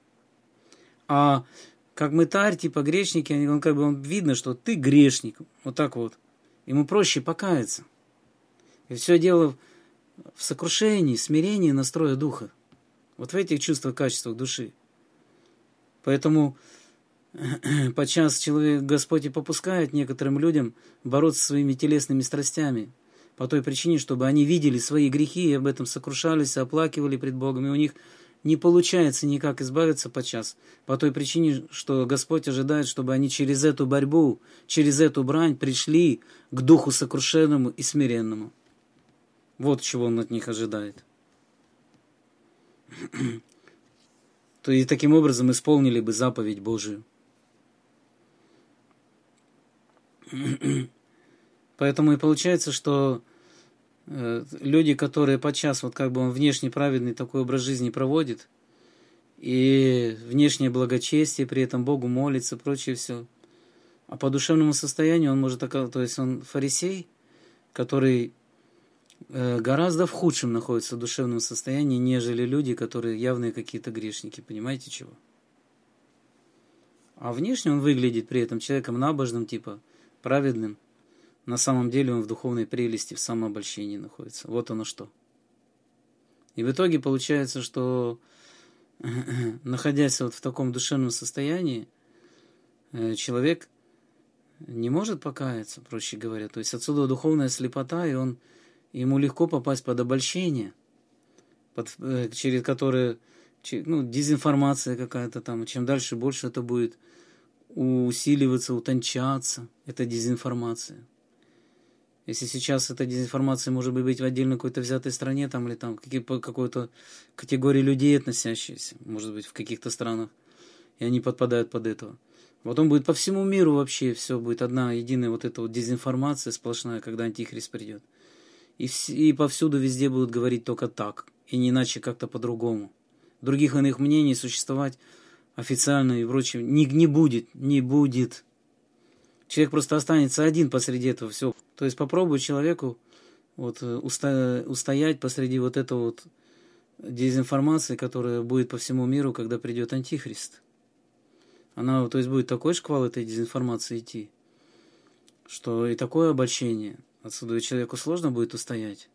А как мытарь, типа грешники, он видно, что ты грешник, вот так вот. Ему проще покаяться. И все дело в сокрушении, смирении настроя духа. Вот в этих чувствах, качествах души. Поэтому подчас Господь и попускает некоторым людям бороться со своими телесными страстями по той причине, чтобы они видели свои грехи и об этом сокрушались, оплакивали пред Богом. И у них не получается никак избавиться подчас по той причине, что Господь ожидает, чтобы они через эту борьбу, через эту брань пришли к духу сокрушенному и смиренному. Вот чего Он от них ожидает. То и таким образом исполнили бы заповедь Божию. Поэтому и получается, что люди, которые подчас он внешне праведный такой образ жизни проводит, и внешнее благочестие, при этом Богу молится, прочее все. А по душевному состоянию он может оказаться, то есть он фарисей, который гораздо в худшем находится в душевном состоянии, нежели люди, которые явные какие-то грешники. Понимаете чего? А внешне он выглядит при этом человеком набожным, типа праведным. На самом деле он в духовной прелести, в самообольщении находится. Вот оно что. И в итоге получается, что находясь в таком душевном состоянии, человек не может покаяться, проще говоря. То есть отсюда духовная слепота, и ему легко попасть под обольщение, через которое дезинформация какая-то там. И чем дальше, больше это будет усиливаться, утончаться. Это дезинформация. Если сейчас эта дезинформация может быть в отдельно какой-то взятой стране, там, или там какой-то категории людей относящиеся, может быть, в каких-то странах, и они подпадают под этого. Потом будет по всему миру вообще все будет одна единая вот эта вот дезинформация сплошная, когда Антихрист придет. И повсюду везде будут говорить только так, и не иначе как-то по-другому. Других иных мнений существовать официально и прочее не будет. Человек просто останется один посреди этого всего. То есть попробуй человеку устоять посреди вот этой вот дезинформации, которая будет по всему миру, когда придет Антихрист. То есть будет такой шквал этой дезинформации идти, что и такое обольщение. Отсюда человеку сложно будет устоять.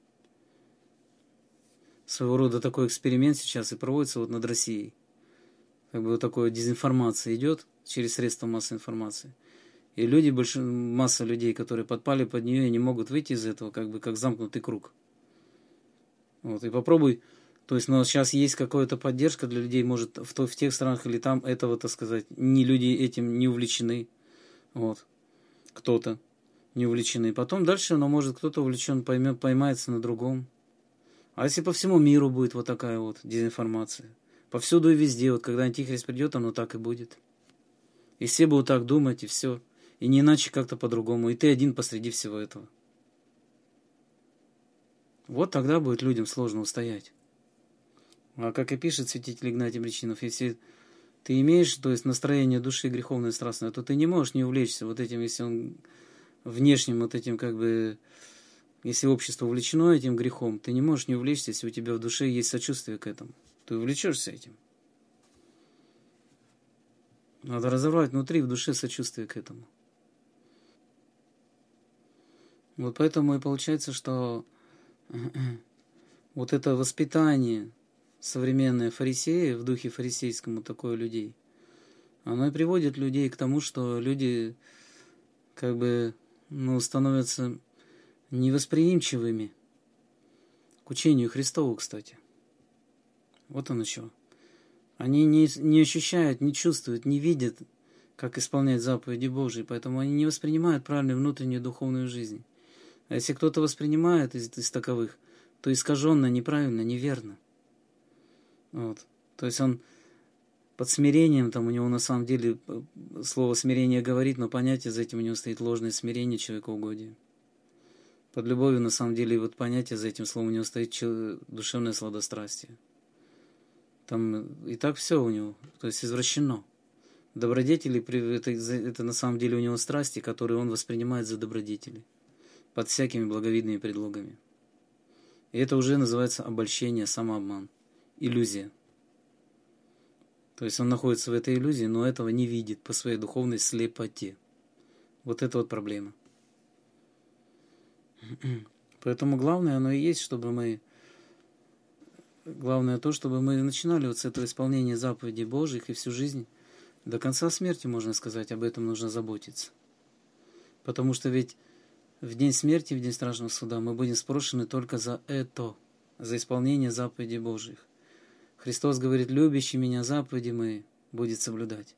Своего рода такой эксперимент сейчас и проводится над Россией. Такой дезинформация идет через средства массовой информации. И масса людей, которые подпали под нее, не могут выйти из этого, как замкнутый круг. И попробуй, то есть, сейчас есть какая-то поддержка для людей, может, в тех странах или там этого, так сказать, люди этим не увлечены. Кто-то не увлечены. Потом дальше, может, кто-то увлечен, поймается на другом. А если по всему миру будет вот такая вот дезинформация? Повсюду и везде, когда Антихрист придет, оно так и будет. И все будут так думать, и все. И не иначе как-то по-другому. И ты один посреди всего этого. Вот тогда будет людям сложно устоять. А как и пишет святитель Игнатий Бричинов, если ты имеешь, то есть настроение души греховное и страстное, то ты не можешь не увлечься вот этим, если он внешним вот этим если общество увлечено этим грехом, ты не можешь не увлечься, если у тебя в душе есть сочувствие к этому. Ты увлечешься этим. Надо разобрать внутри, в душе сочувствие к этому. Поэтому и получается, что вот это воспитание современное фарисея, в духе фарисейскому такое людей, оно и приводит людей к тому, что люди становятся невосприимчивыми к учению Христову, кстати. Вот оно чего. Они не ощущают, не чувствуют, не видят, как исполнять заповеди Божьи, поэтому они не воспринимают правильную внутреннюю духовную жизнь. А если кто-то воспринимает из таковых, то искаженно, неправильно, неверно. Вот. То есть он под смирением, там у него на самом деле слово смирение говорит, но понятие за этим у него стоит ложное смирение, человекоугодие. Под любовью на самом деле вот понятие за этим словом у него стоит душевное сладострастие. Там и так все у него, то есть извращено. Добродетели, это на самом деле у него страсти, которые он воспринимает за добродетели, под всякими благовидными предлогами. И это уже называется обольщение, самообман, иллюзия. То есть он находится в этой иллюзии, но этого не видит по своей духовной слепоте. Вот это вот проблема. Поэтому главное оно и есть, чтобы мы... Главное то, чтобы мы начинали вот с этого исполнения заповедей Божьих, и всю жизнь, до конца смерти, можно сказать, об этом нужно заботиться. Потому что ведь в день смерти, в день страшного суда мы будем спрошены только за это, за исполнение заповедей Божьих. Христос говорит: любящий меня заповеди мои будет соблюдать.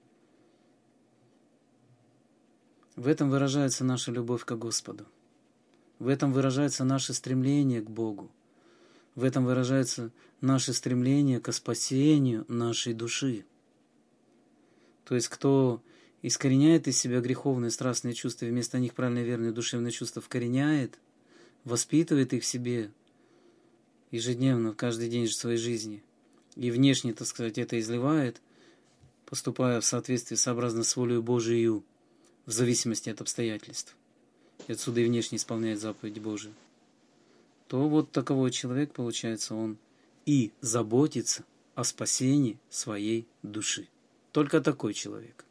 В этом выражается наша любовь к Господу. В этом выражается наше стремление к Богу. В этом выражается наше стремление к спасению нашей души. То есть, кто искореняет из себя греховные страстные чувства, и вместо них правильно верные душевные чувства вкореняет, воспитывает их в себе ежедневно, каждый день своей жизни, и внешне, так сказать, это изливает, поступая в соответствии сообразно с волей Божией, в зависимости от обстоятельств, и отсюда и внешне исполняет заповеди Божии, то вот таковой человек, получается, он и заботится о спасении своей души. Только такой человек.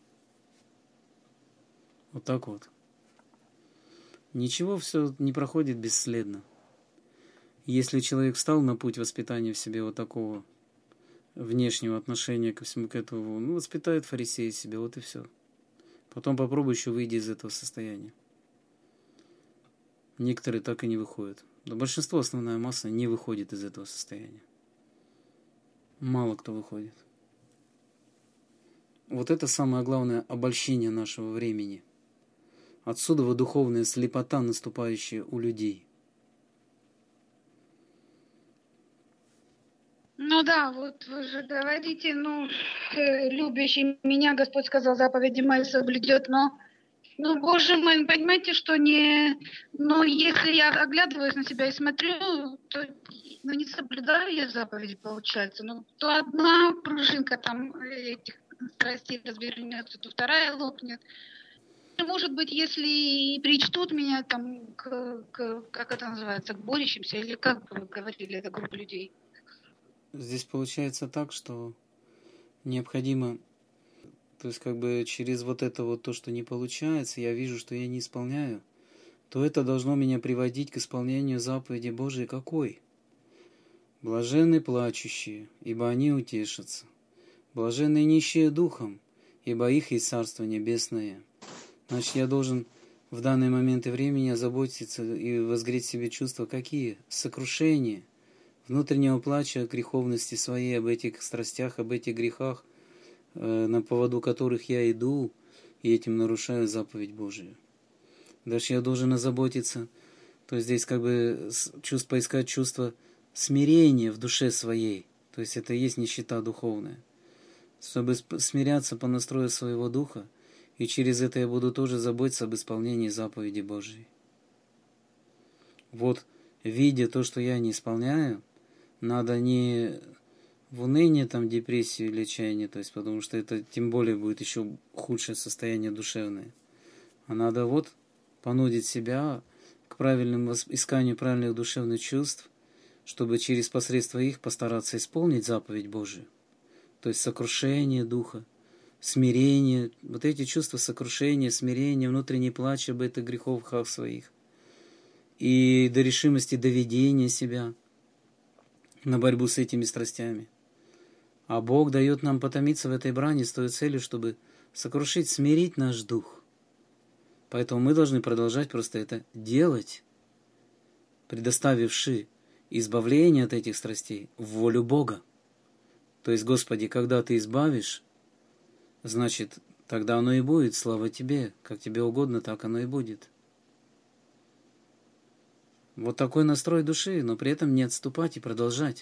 Вот так вот. Ничего все не проходит бесследно. Если человек встал на путь воспитания в себе вот такого внешнего отношения ко всему к этому, воспитает фарисея себе, вот и все. Потом попробуй еще выйти из этого состояния. Некоторые так и не выходят. Но большинство, основная масса, не выходит из этого состояния. Мало кто выходит. Вот это самое главное обольщение нашего времени. Отсюда духовная слепота, наступающая у людей. Ну да, вот вы же говорите, любящий меня, Господь сказал, заповеди мои соблюдет, Боже мой, понимаете, что если я оглядываюсь на себя и смотрю, то, не соблюдаю я заповеди, получается, то одна пружинка там этих страстей развернется, то вторая лопнет. Может быть, если и причтут меня там как это называется, к борющимся, или как вы говорили, это группа людей? Здесь получается так, что необходимо, то есть через вот это вот то, что не получается, я вижу, что я не исполняю, то это должно меня приводить к исполнению заповеди Божией какой? Блаженны плачущие, ибо они утешатся. Блаженны нищие духом, ибо их есть Царство Небесное. Значит, я должен в данный момент и времени озаботиться и возгреть в себе чувства какие? Сокрушение, внутреннего плача о греховности своей, об этих страстях, об этих грехах, на поводу которых я иду, и этим нарушаю заповедь Божию. Дальше я должен озаботиться, то есть здесь поискать чувство смирения в душе своей, то есть это и есть нищета духовная, чтобы смиряться по настрою своего духа, и через это я буду тоже заботиться об исполнении заповеди Божией. Вот, видя то, что я не исполняю, надо не в уныние, депрессию или отчаяние, то есть, потому что это тем более будет еще худшее состояние душевное. А надо понудить себя к правильному исканию правильных душевных чувств, чтобы через посредство их постараться исполнить заповедь Божию. То есть сокрушение духа, смирение, вот эти чувства сокрушения, смирения, внутренний плач об этих грехах своих, и до решимости доведения себя на борьбу с этими страстями. А Бог дает нам потомиться в этой брани с той целью, чтобы сокрушить, смирить наш дух. Поэтому мы должны продолжать просто это делать, предоставивши избавление от этих страстей в волю Бога. То есть, Господи, когда Ты избавишь, значит, тогда оно и будет, слава Тебе, как Тебе угодно, так оно и будет. Вот такой настрой души, но при этом не отступать и продолжать.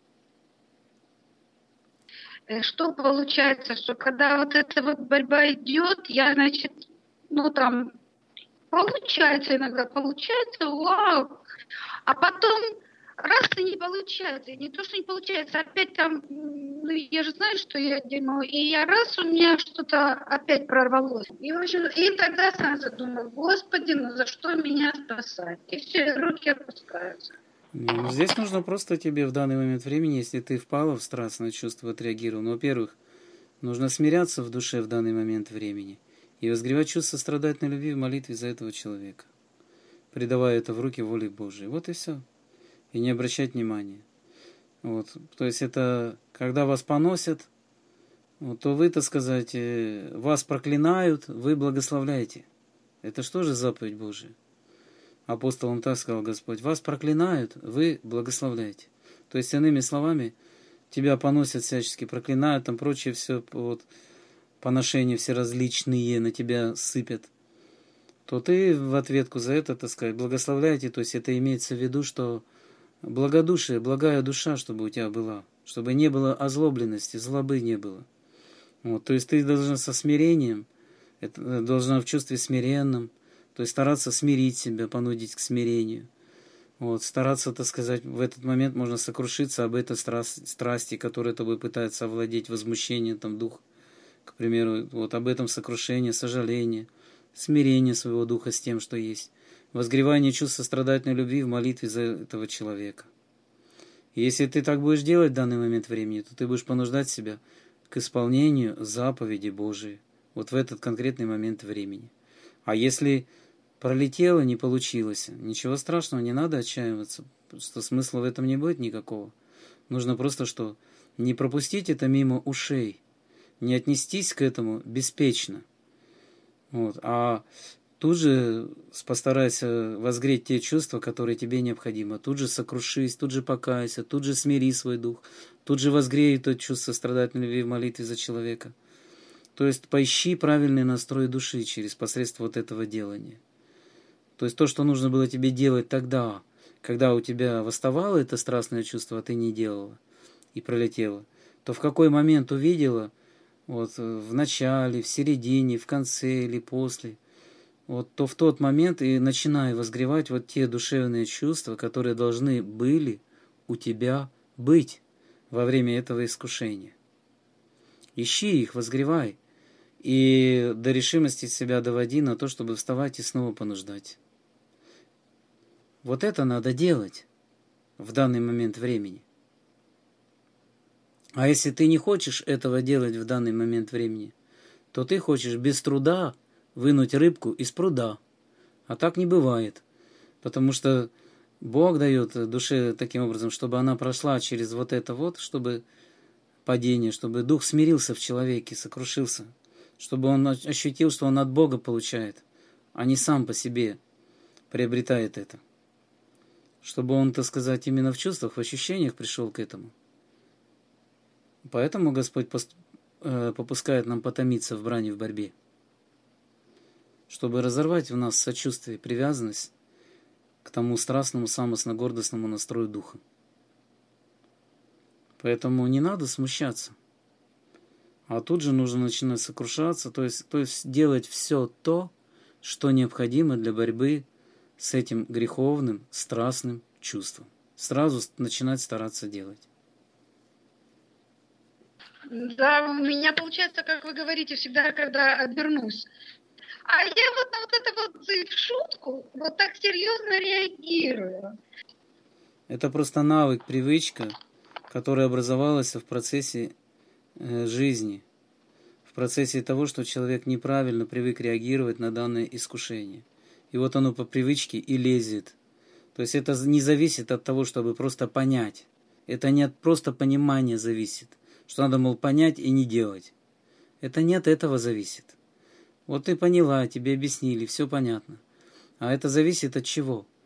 Что получается, что когда вот эта вот борьба идет, я, значит, там получается иногда, получается, вау, а потом раз и не получается, и не то, что не получается, опять там, я же знаю, что я дерьмо, и я раз, у меня что-то опять прорвалось. И, в общем, и тогда сразу думаю, Господи, за что меня спасать? И все, руки опускаются. Здесь нужно просто тебе в данный момент времени, если ты впала в страстное чувство, отреагировал. Во-первых, нужно смиряться в душе в данный момент времени и возгревать чувство страдательной любви в молитве за этого человека, предавая это в руки воли Божией. Вот и все. И не обращать внимания. Вот. То есть это, когда вас поносят, то вы, так сказать, вас проклинают, вы благословляете. Это что же заповедь Божия? Апостолам так сказал Господь: вас проклинают, вы благословляете. То есть, иными словами, тебя поносят всячески, проклинают, там прочее все, вот, поношения все различные на тебя сыпят, то ты в ответку за это, так сказать, благословляете. То есть, это имеется в виду, что благодушие, благая душа, чтобы у тебя была, чтобы не было озлобленности, злобы не было. Вот, то есть, ты должна со смирением, должна в чувстве смиренном, то есть стараться смирить себя, понудить к смирению. Вот, стараться, так сказать, в этот момент можно сокрушиться об этой страсти, которая тобой пытается овладеть, возмущение, там, дух, к примеру, вот об этом сокрушении, сожаление, смирение своего духа с тем, что есть, возгревание чувства страдательной любви в молитве за этого человека. И если ты так будешь делать в данный момент времени, то ты будешь понуждать себя к исполнению заповеди Божией, вот в этот конкретный момент времени. А если пролетело, не получилось, ничего страшного, не надо отчаиваться, что смысла в этом не будет никакого. Нужно просто что? Не пропустить это мимо ушей, не отнестись к этому беспечно. Вот. А тут же постарайся возгреть те чувства, которые тебе необходимы. Тут же сокрушись, тут же покайся, тут же смири свой дух, тут же возгрей то чувство страдательной любви в молитве за человека. То есть поищи правильный настрой души через посредство вот этого делания. То есть то, что нужно было тебе делать тогда, когда у тебя восставало это страстное чувство, а ты не делала и пролетела, то в какой момент увидела, вот в начале, в середине, в конце или после, вот то в тот момент и начинай возгревать вот те душевные чувства, которые должны были у тебя быть во время этого искушения. Ищи их, возгревай. И до решимости себя доводи на то, чтобы вставать и снова понуждать. Вот это надо делать в данный момент времени. А если ты не хочешь этого делать в данный момент времени, то ты хочешь без труда вынуть рыбку из пруда. А так не бывает. Потому что Бог дает душе таким образом, чтобы она прошла через вот это вот, чтобы падение, чтобы дух смирился в человеке, сокрушился, чтобы он ощутил, что он от Бога получает, а не сам по себе приобретает это. Чтобы он, так сказать, именно в чувствах, в ощущениях пришел к этому. Поэтому Господь попускает нам потомиться в брани, в борьбе, чтобы разорвать в нас сочувствие, привязанность к тому страстному, самостно-гордостному настрою духа. Поэтому не надо смущаться. А тут же нужно начинать сокрушаться, то есть делать все то, что необходимо для борьбы с этим греховным, страстным чувством. Сразу начинать стараться делать. Да, у меня получается, как вы говорите, всегда, когда обернусь. А я вот на вот это вот в шутку вот так серьезно реагирую. Это просто навык, привычка, которая образовалась в процессе жизни, в процессе того, что человек неправильно привык реагировать на данное искушение. И вот оно по привычке и лезет. То есть это не зависит от того, чтобы просто понять. Это не от просто понимания зависит, что надо, мол, понять и не делать. Это не от этого зависит. Вот ты поняла, тебе объяснили, все понятно. А это зависит от чего?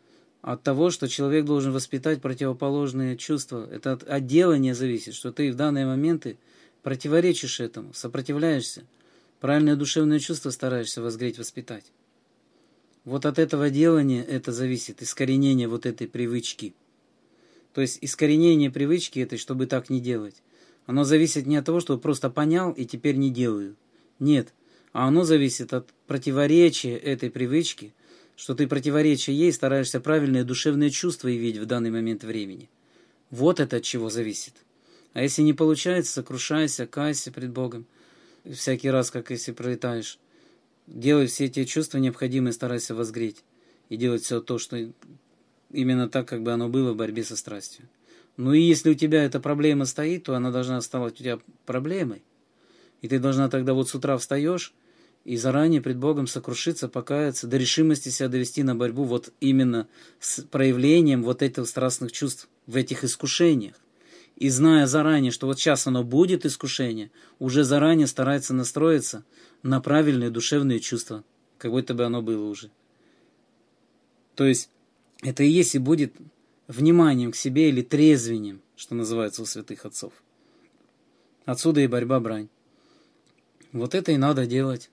от того, что человек должен воспитать противоположные чувства. Это от делания зависит, что ты в данные моменты противоречишь этому, сопротивляешься. Правильное душевное чувство стараешься возгреть, воспитать. Вот от этого делания это зависит, искоренение вот этой привычки. То есть искоренение привычки этой, чтобы так не делать. Оно зависит не от того, что просто понял и теперь не делаю. Нет. А оно зависит от противоречия этой привычки, что ты противоречие ей стараешься правильное душевное чувство явить в данный момент времени. Вот это от чего зависит. А если не получается, сокрушайся, кайся пред Богом. Всякий раз, как если пролетаешь, делай все эти чувства необходимые, старайся возгреть. И делать все то, что именно так, как бы оно было в борьбе со страстью. Ну и если у тебя эта проблема стоит, то она должна стать у тебя проблемой. И ты должна тогда вот с утра встаешь и заранее пред Богом сокрушиться, покаяться, до решимости себя довести на борьбу вот именно с проявлением вот этих страстных чувств в этих искушениях. И зная заранее, что вот сейчас оно будет искушение, уже заранее старается настроиться на правильные душевные чувства, как будто бы оно было уже. То есть это и есть и будет вниманием к себе или трезвением, что называется у святых отцов. Отсюда и борьба, брань. Вот это и надо делать.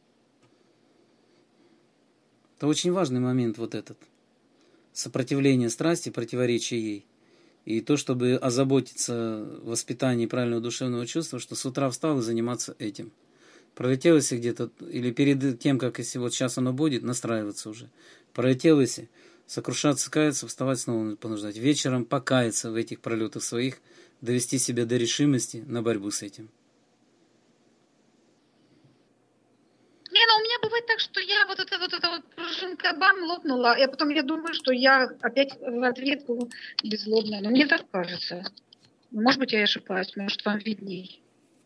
Это очень важный момент вот этот. Сопротивление страсти, противоречие ей. И то, чтобы озаботиться воспитанием правильного душевного чувства, что с утра встал и заниматься этим. Пролетел если где-то, или перед тем, как если вот сейчас оно будет, настраиваться уже. Пролетел если, сокрушаться, каяться, вставать снова понуждать. Вечером покаяться в этих пролетах своих, довести себя до решимости на борьбу с этим. Не, ну у меня бывает так, что я вот эта пружинка бам лопнула, и потом я думаю, что я опять в ответку беззлобная. Но мне так кажется. Может быть, я и ошибаюсь, может, вам видней.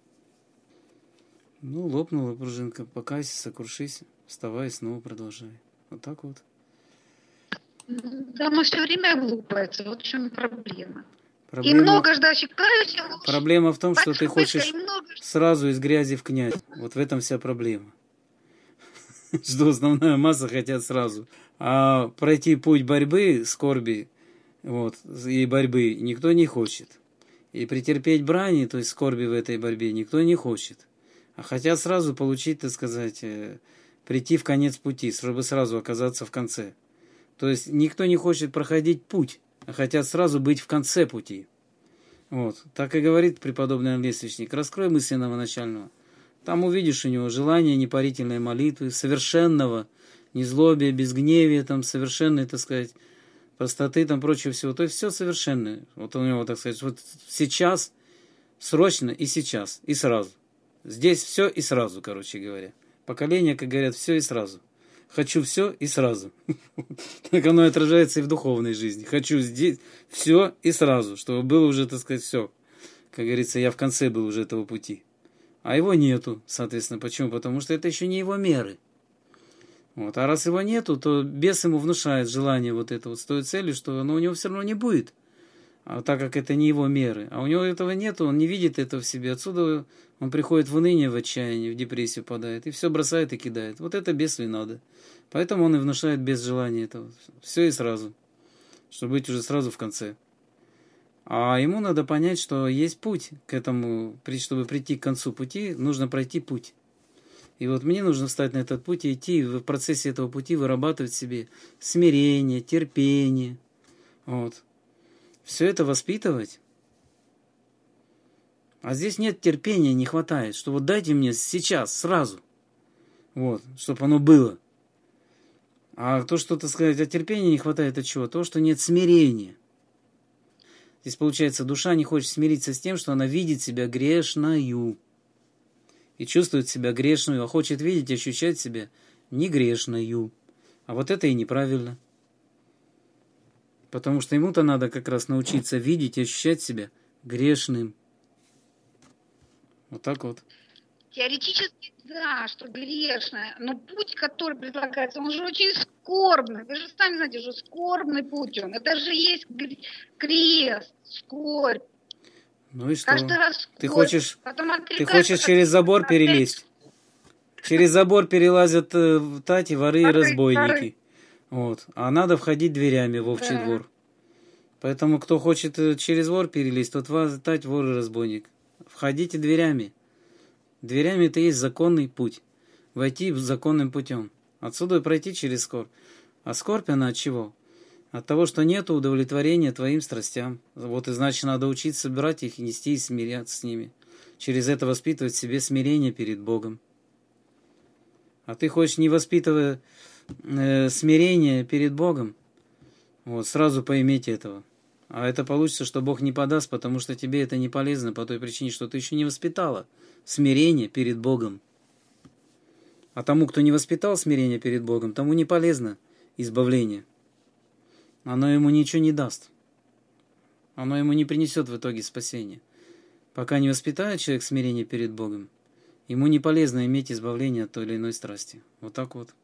Ну, лопнула пружинка, покайся, сокрушись, вставай и снова продолжай. Вот так вот. Да, мы все время глупается, вот в чем проблема. Проблема... И много ждать, каюсь. Проблема в том, что ты хочешь сразу из грязи в князь. Вот в этом вся проблема. Что основная масса хотят сразу. А пройти путь борьбы, скорби, вот, и борьбы никто не хочет. И претерпеть брани, то есть скорби в этой борьбе, никто не хочет. А хотят сразу получить, так сказать, прийти в конец пути, чтобы сразу оказаться в конце. То есть никто не хочет проходить путь, а хотят сразу быть в конце пути. Вот. Так и говорит преподобный Андрей Священник. Раскрой мысли новоначального. Там увидишь у него желание непарительной молитвы, совершенного незлобия, безгневия, там, совершенной, так сказать, простоты, там, прочего всего. То есть все совершенное. Вот у него, так сказать, вот сейчас, срочно и сейчас, и сразу. Здесь все и сразу, короче говоря. Поколение, как говорят, все и сразу. Хочу все и сразу. Так оно отражается и в духовной жизни. Хочу здесь все и сразу, чтобы было уже, так сказать, все. Как говорится, я в конце был уже этого пути. А его нету, соответственно. Почему? Потому что это еще не его меры. Вот. А раз его нету, то бес ему внушает желание вот это вот с той целью, что оно у него все равно не будет. А так как это не его меры. А у него этого нету, он не видит этого в себе. Отсюда он приходит в уныние, в отчаяние, в депрессию падает. И все бросает и кидает. Вот это бесу и надо. Поэтому он и внушает без желания этого. Все и сразу. Чтобы быть уже сразу в конце. А ему надо понять, что есть путь к этому. Чтобы прийти к концу пути, нужно пройти путь. И вот мне нужно встать на этот путь и идти в процессе этого пути вырабатывать в себе смирение, терпение. Вот. Все это воспитывать. А здесь нет терпения, не хватает. Что вот дайте мне сейчас, сразу. Вот, чтобы оно было. А то, что, так сказать, от терпения не хватает от чего? То, что нет смирения. Здесь, получается, душа не хочет смириться с тем, что она видит себя грешною. И чувствует себя грешную, а хочет видеть и ощущать себя не грешною. А вот это и неправильно. Потому что ему-то надо как раз научиться видеть и ощущать себя грешным. Вот так вот. Теоретически, да, что грешное, но путь, который предлагается, он же очень скорбный. Вы же сами знаете, что скорбный путь он. Это же есть крест, скорбь. Ну и что? Каждый раз скорбь. Ты хочешь через забор перелезть? Через забор перелазят тати, воры и разбойники. Вот. А надо входить дверями в овчий Да. двор. Поэтому, кто хочет через двор перелезть, тот стать вор и разбойник. Входите дверями. Дверями это и есть законный путь. Войти законным путем. Отсюда пройти через скорбь. А скорбь она от чего? От того, что нет удовлетворения твоим страстям. Вот и значит, надо учиться собирать их и нести и смиряться с ними. Через это воспитывать в себе смирение перед Богом. А ты хочешь, не воспитывая смирение перед Богом, вот, сразу поиметь этого. А это получится, что Бог не подаст, потому что тебе это не полезно по той причине, что ты еще не воспитала смирение перед Богом. А тому, кто не воспитал смирение перед Богом, тому не полезно избавление. Оно ему ничего не даст. Оно ему не принесет в итоге спасения. Пока не воспитает человек смирение перед Богом, ему не полезно иметь избавление от той или иной страсти. Вот так вот.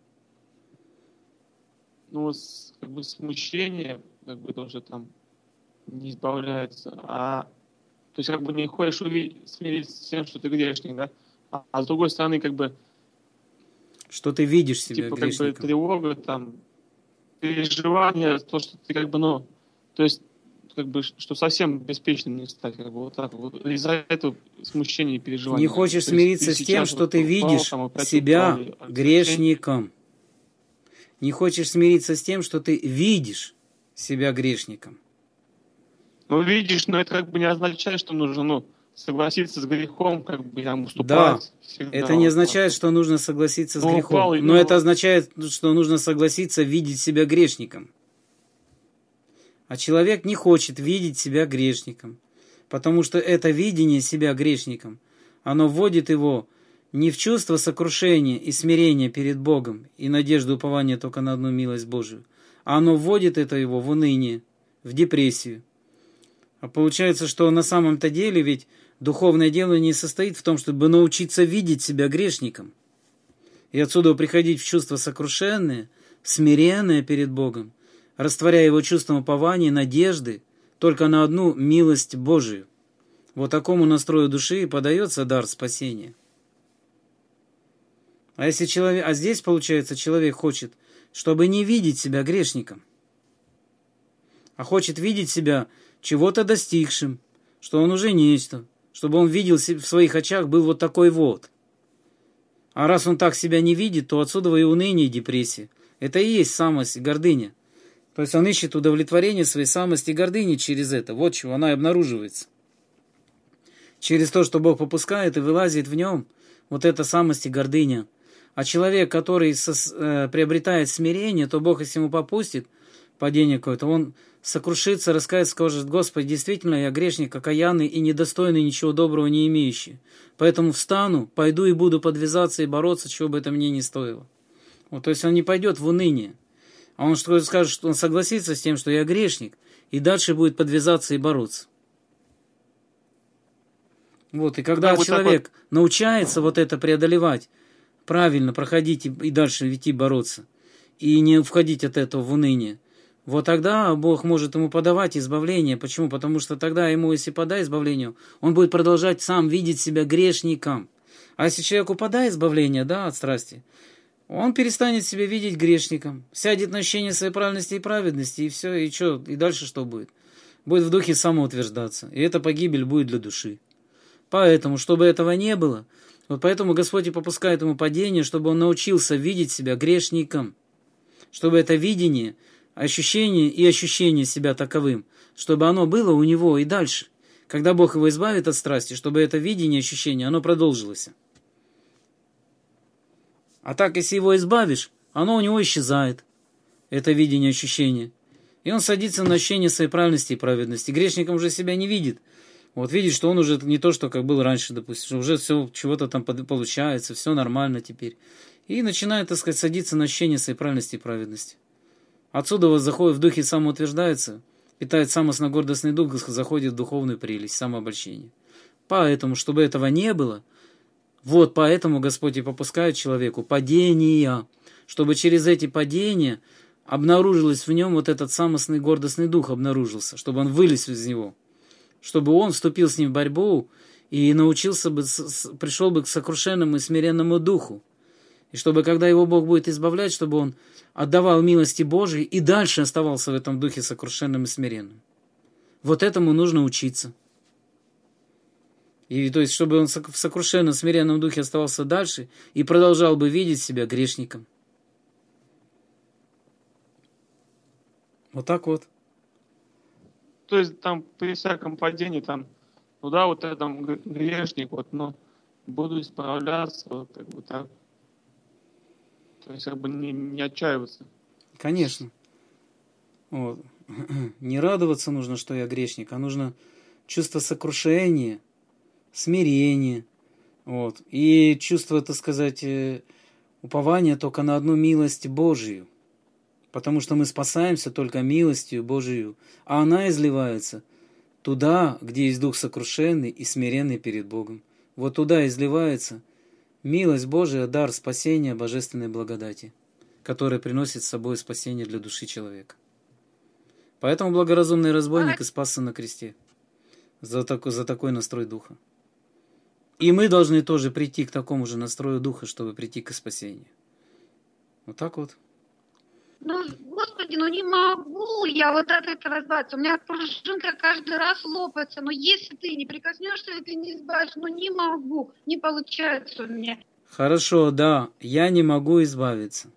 Ну, вот как бы смущение, как бы тоже там не избавляется, то есть как бы не хочешь смириться с тем, что ты грешник, да, а с другой стороны, как бы что ты видишь себя типа, грешником. как бы тревога, там, переживания, то, что ты как бы, ну, то есть, как бы, что совсем беспечным не стать, как бы вот так вот. Из-за этого смущения и переживания. Не хочешь смириться с тем, что ты видишь себя грешником. Не хочешь смириться с тем, что ты видишь себя грешником. Ну, видишь, но это как бы не означает, что нужно, ну, согласиться с грехом, как бы там уступать. Да, это не означает, что нужно согласиться с грехом. Но это означает, что нужно согласиться видеть себя грешником. А человек не хочет видеть себя грешником. Потому что это видение себя грешником, оно вводит его не в чувство сокрушения и смирения перед Богом и надежду упования только на одну милость Божию, а оно вводит это его в уныние, в депрессию. А получается, что на самом-то деле ведь духовное дело не состоит в том, чтобы научиться видеть себя грешником. И отсюда приходить в чувство сокрушенное, смиренное перед Богом, растворяя его чувством упования, надежды только на одну милость Божию. Вот такому настрою души и подается дар спасения. А здесь, получается, человек хочет, чтобы не видеть себя грешником, а хочет видеть себя чего-то достигшим, что он уже нечто, чтобы он видел в своих очах, был вот такой вот. А раз он так себя не видит, то отсюда и уныние, и депрессия. Это и есть самость и гордыня. То есть он ищет удовлетворение своей самости и гордыни через это. Вот чего она и обнаруживается. Через то, что Бог попускает и вылазит в нем, вот эта самость и гордыня. А человек, который приобретает смирение, то Бог, если ему попустит падение какое-то, он сокрушится, раскается, скажет: Господи, действительно, я грешник, окаянный и недостойный, ничего доброго не имеющий. Поэтому встану, пойду и буду подвязаться и бороться, чего бы это мне не стоило. Вот, то есть он не пойдет в уныние. А он скажет, что он согласится с тем, что я грешник, и дальше будет подвязаться и бороться. Вот, и когда человек научается вот это преодолевать, правильно проходить и дальше идти бороться, и не входить от этого в уныние, вот тогда Бог может ему подавать избавление. Почему? Потому что тогда ему, если подай избавление, он будет продолжать сам видеть себя грешником. А если человеку подай избавление, да, от страсти, он перестанет себя видеть грешником, сядет на ощущение своей правильности и праведности, и все, и что, и дальше что будет? Будет в духе самоутверждаться, и эта погибель будет для души. Поэтому, чтобы этого не было, вот поэтому Господь и попускает ему падение, чтобы он научился видеть себя грешником, чтобы это видение, ощущение себя таковым, чтобы оно было у него и дальше, когда Бог его избавит от страсти, чтобы это видение, ощущение, оно продолжилось. А так, если его избавишь, оно у него исчезает, это видение, ощущение. И он садится на ощущение своей правильности и праведности. Грешником уже себя не видит. Вот видит, что он уже не то, что как был раньше, допустим, что уже все чего-то там получается, все нормально теперь. И начинает, так сказать, садиться на ощущение своей правильности и праведности. Отсюда вот заходит в духе, самоутверждается, питает самостно-гордостный дух, заходит в духовную прелесть, самообольщение. Поэтому, чтобы этого не было, вот поэтому Господь и попускает человеку падения, чтобы через эти падения обнаружилось в нем вот этот самостный гордостный дух обнаружился, чтобы он вылез из него, чтобы он вступил с ним в борьбу и научился бы, пришел бы к сокрушенному и смиренному духу. И чтобы, когда его Бог будет избавлять, чтобы он отдавал милости Божией и дальше оставался в этом духе сокрушенным и смиренным. Вот этому нужно учиться. И то есть, чтобы он в сокрушенном, смиренном духе оставался дальше и продолжал бы видеть себя грешником. Вот так вот. То есть там при всяком падении, там, ну да, вот я там грешник, вот, но буду исправляться, вот как бы так. То есть как бы не отчаиваться. Конечно. Вот. Не радоваться нужно, что я грешник, а нужно чувство сокрушения, смирения, вот. И чувство, так сказать, упования только на одну милость Божию. Потому что мы спасаемся только милостью Божию, а она изливается туда, где есть дух сокрушенный и смиренный перед Богом. Вот туда изливается милость Божия, дар спасения, божественной благодати, которая приносит с собой спасение для души человека. Поэтому благоразумный разбойник и спасся на кресте за такой настрой духа. И мы должны тоже прийти к такому же настрою духа, чтобы прийти к спасению. Вот так вот. Ну, Господи, ну не могу я вот от этого избавиться. У меня пружинка каждый раз лопается. Но если ты не прикоснешься, и ты не избавишь, ну не могу, не получается у меня. Хорошо, да, я не могу избавиться.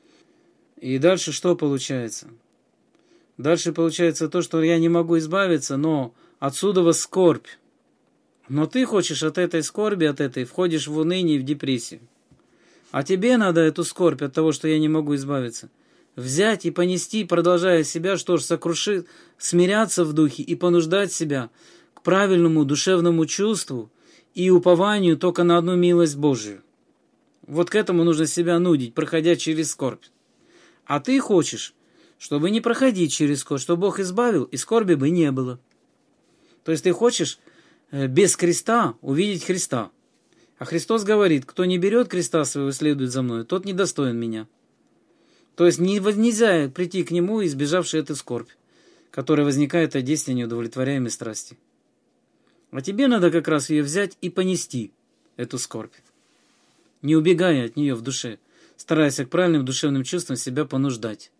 И дальше что получается? Дальше получается то, что я не могу избавиться, но отсюда скорбь. Но ты хочешь от этой скорби, от этой, входишь в уныние, в депрессию. А тебе надо эту скорбь от того, что я не могу избавиться, взять и понести, продолжая себя, что ж, сокрушить, смиряться в духе и понуждать себя к правильному душевному чувству и упованию только на одну милость Божию. Вот к этому нужно себя нудить, проходя через скорбь. А ты хочешь, чтобы не проходить через скорбь, чтобы Бог избавил, и скорби бы не было. То есть ты хочешь без креста увидеть Христа. А Христос говорит, кто не берет креста своего и следует за мной, тот недостоин меня. То есть нельзя прийти к Нему, избежавши этой скорбь, которая возникает от действия неудовлетворяемой страсти. А тебе надо как раз ее взять и понести, эту скорбь, не убегая от нее в душе, стараясь к правильным душевным чувствам себя понуждать.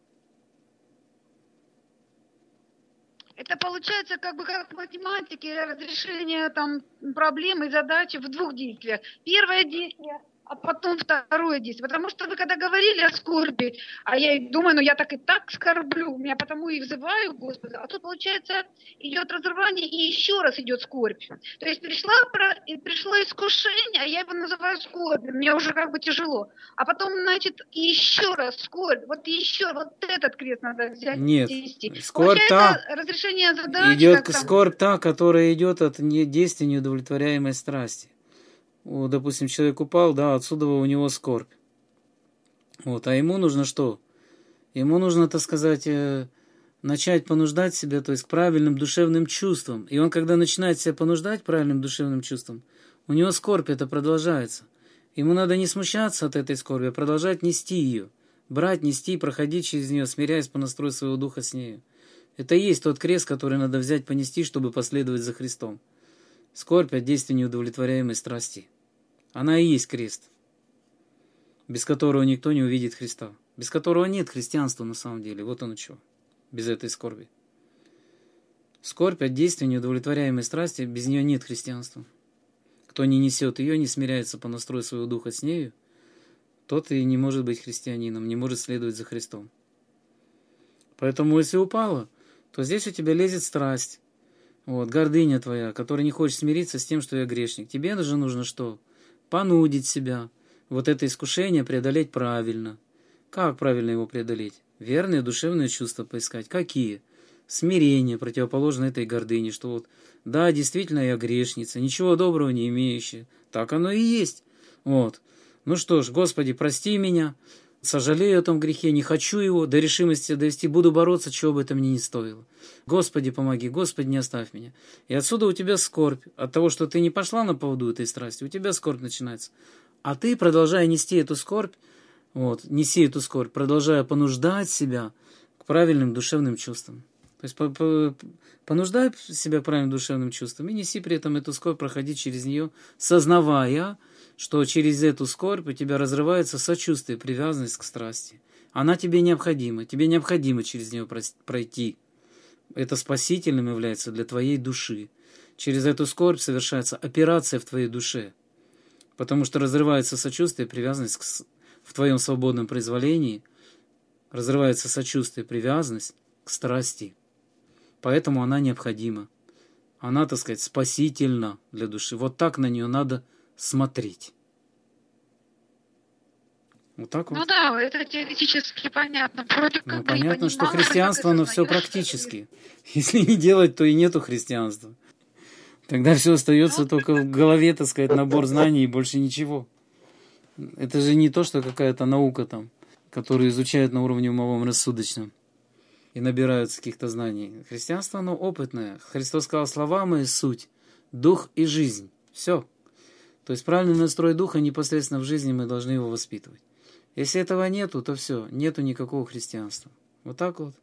Это получается как бы как в математике разрешение там проблемы и задачи в двух действиях. Первое действие, а потом второе действие. Потому что вы когда говорили о скорби, а я думаю, ну я так и так скорблю, меня потому и взываю Господа. А тут, получается, идет разрывание и еще раз идет скорбь. То есть пришло искушение, а я его называю скорбью. Мне уже как бы тяжело. А потом, значит, еще раз скорбь. Вот еще, вот этот крест надо взять. Нет, нести. скорбь та, разрешение задач, идет скорбь та, которая идет от действия неудовлетворяемой страсти. Вот, допустим, человек упал, да, отсюда у него скорбь. Вот, а ему нужно что? Ему нужно, так сказать, начать понуждать себя, то есть к правильным душевным чувствам. И он, когда начинает себя понуждать правильным душевным чувствам, у него скорбь это продолжается. Ему надо не смущаться от этой скорби, а продолжать нести ее. Брать, нести, проходить через нее, смиряясь по настрою своего духа с нею. Это и есть тот крест, который надо взять, понести, чтобы последовать за Христом. Скорбь от действия неудовлетворяемой страсти. Она и есть крест, без которого никто не увидит Христа, без которого нет христианства на самом деле. Вот оно что, без этой скорби. Скорбь от действия неудовлетворяемой страсти, без нее нет христианства. Кто не несет ее, не смиряется по настрою своего духа с нею, тот и не может быть христианином, не может следовать за Христом. Поэтому, если упала, то здесь у тебя лезет страсть. Вот, гордыня твоя, которая не хочет смириться с тем, что я грешник. Тебе же нужно что? Понудить себя. Вот это искушение преодолеть правильно. Как правильно его преодолеть? Верные душевные чувства поискать. Какие? Смирение, противоположное этой гордыне, что вот, да, действительно я грешница, ничего доброго не имеющая. Так оно и есть. Вот. Ну что ж, Господи, прости меня, сожалею о том грехе, не хочу его, до решимости довести, буду бороться, чего бы это мне не стоило. Господи, помоги, Господи, не оставь меня. И отсюда у тебя скорбь, от того, что ты не пошла на поводу этой страсти, у тебя скорбь начинается. А ты, продолжая нести эту скорбь, вот, неси эту скорбь, продолжая понуждать себя к правильным душевным чувствам. То есть понуждай себя к правильным душевным чувствам и неси при этом эту скорбь, проходи через нее, сознавая, что через эту скорбь у тебя разрывается сочувствие, привязанность к страсти. Она тебе необходима. Тебе необходимо через нее пройти. Это спасительным является для твоей души. Через эту скорбь совершается операция в твоей душе. Потому что разрывается сочувствие, привязанность в твоем свободном произволении. Разрывается сочувствие, привязанность к страсти. Поэтому она необходима. Она, так сказать, спасительна для души. Вот так на нее надо смотреть. Вот так вот. Ну да, это теоретически понятно. Вроде как бы Понятно, что понимала, христианство, как оно это все знаешь. практически. Если не делать, то и нету христианства. Тогда все остается только в голове, так сказать, набор знаний и больше ничего. Это же не то, что какая-то наука там, которую изучают на уровне умовом рассудочном и набираются каких-то знаний. Христианство, оно опытное. Христос сказал: слова мои суть, дух и жизнь. Все. То есть правильный настрой духа непосредственно в жизни мы должны его воспитывать. Если этого нету, то все, нету никакого христианства. Вот так вот.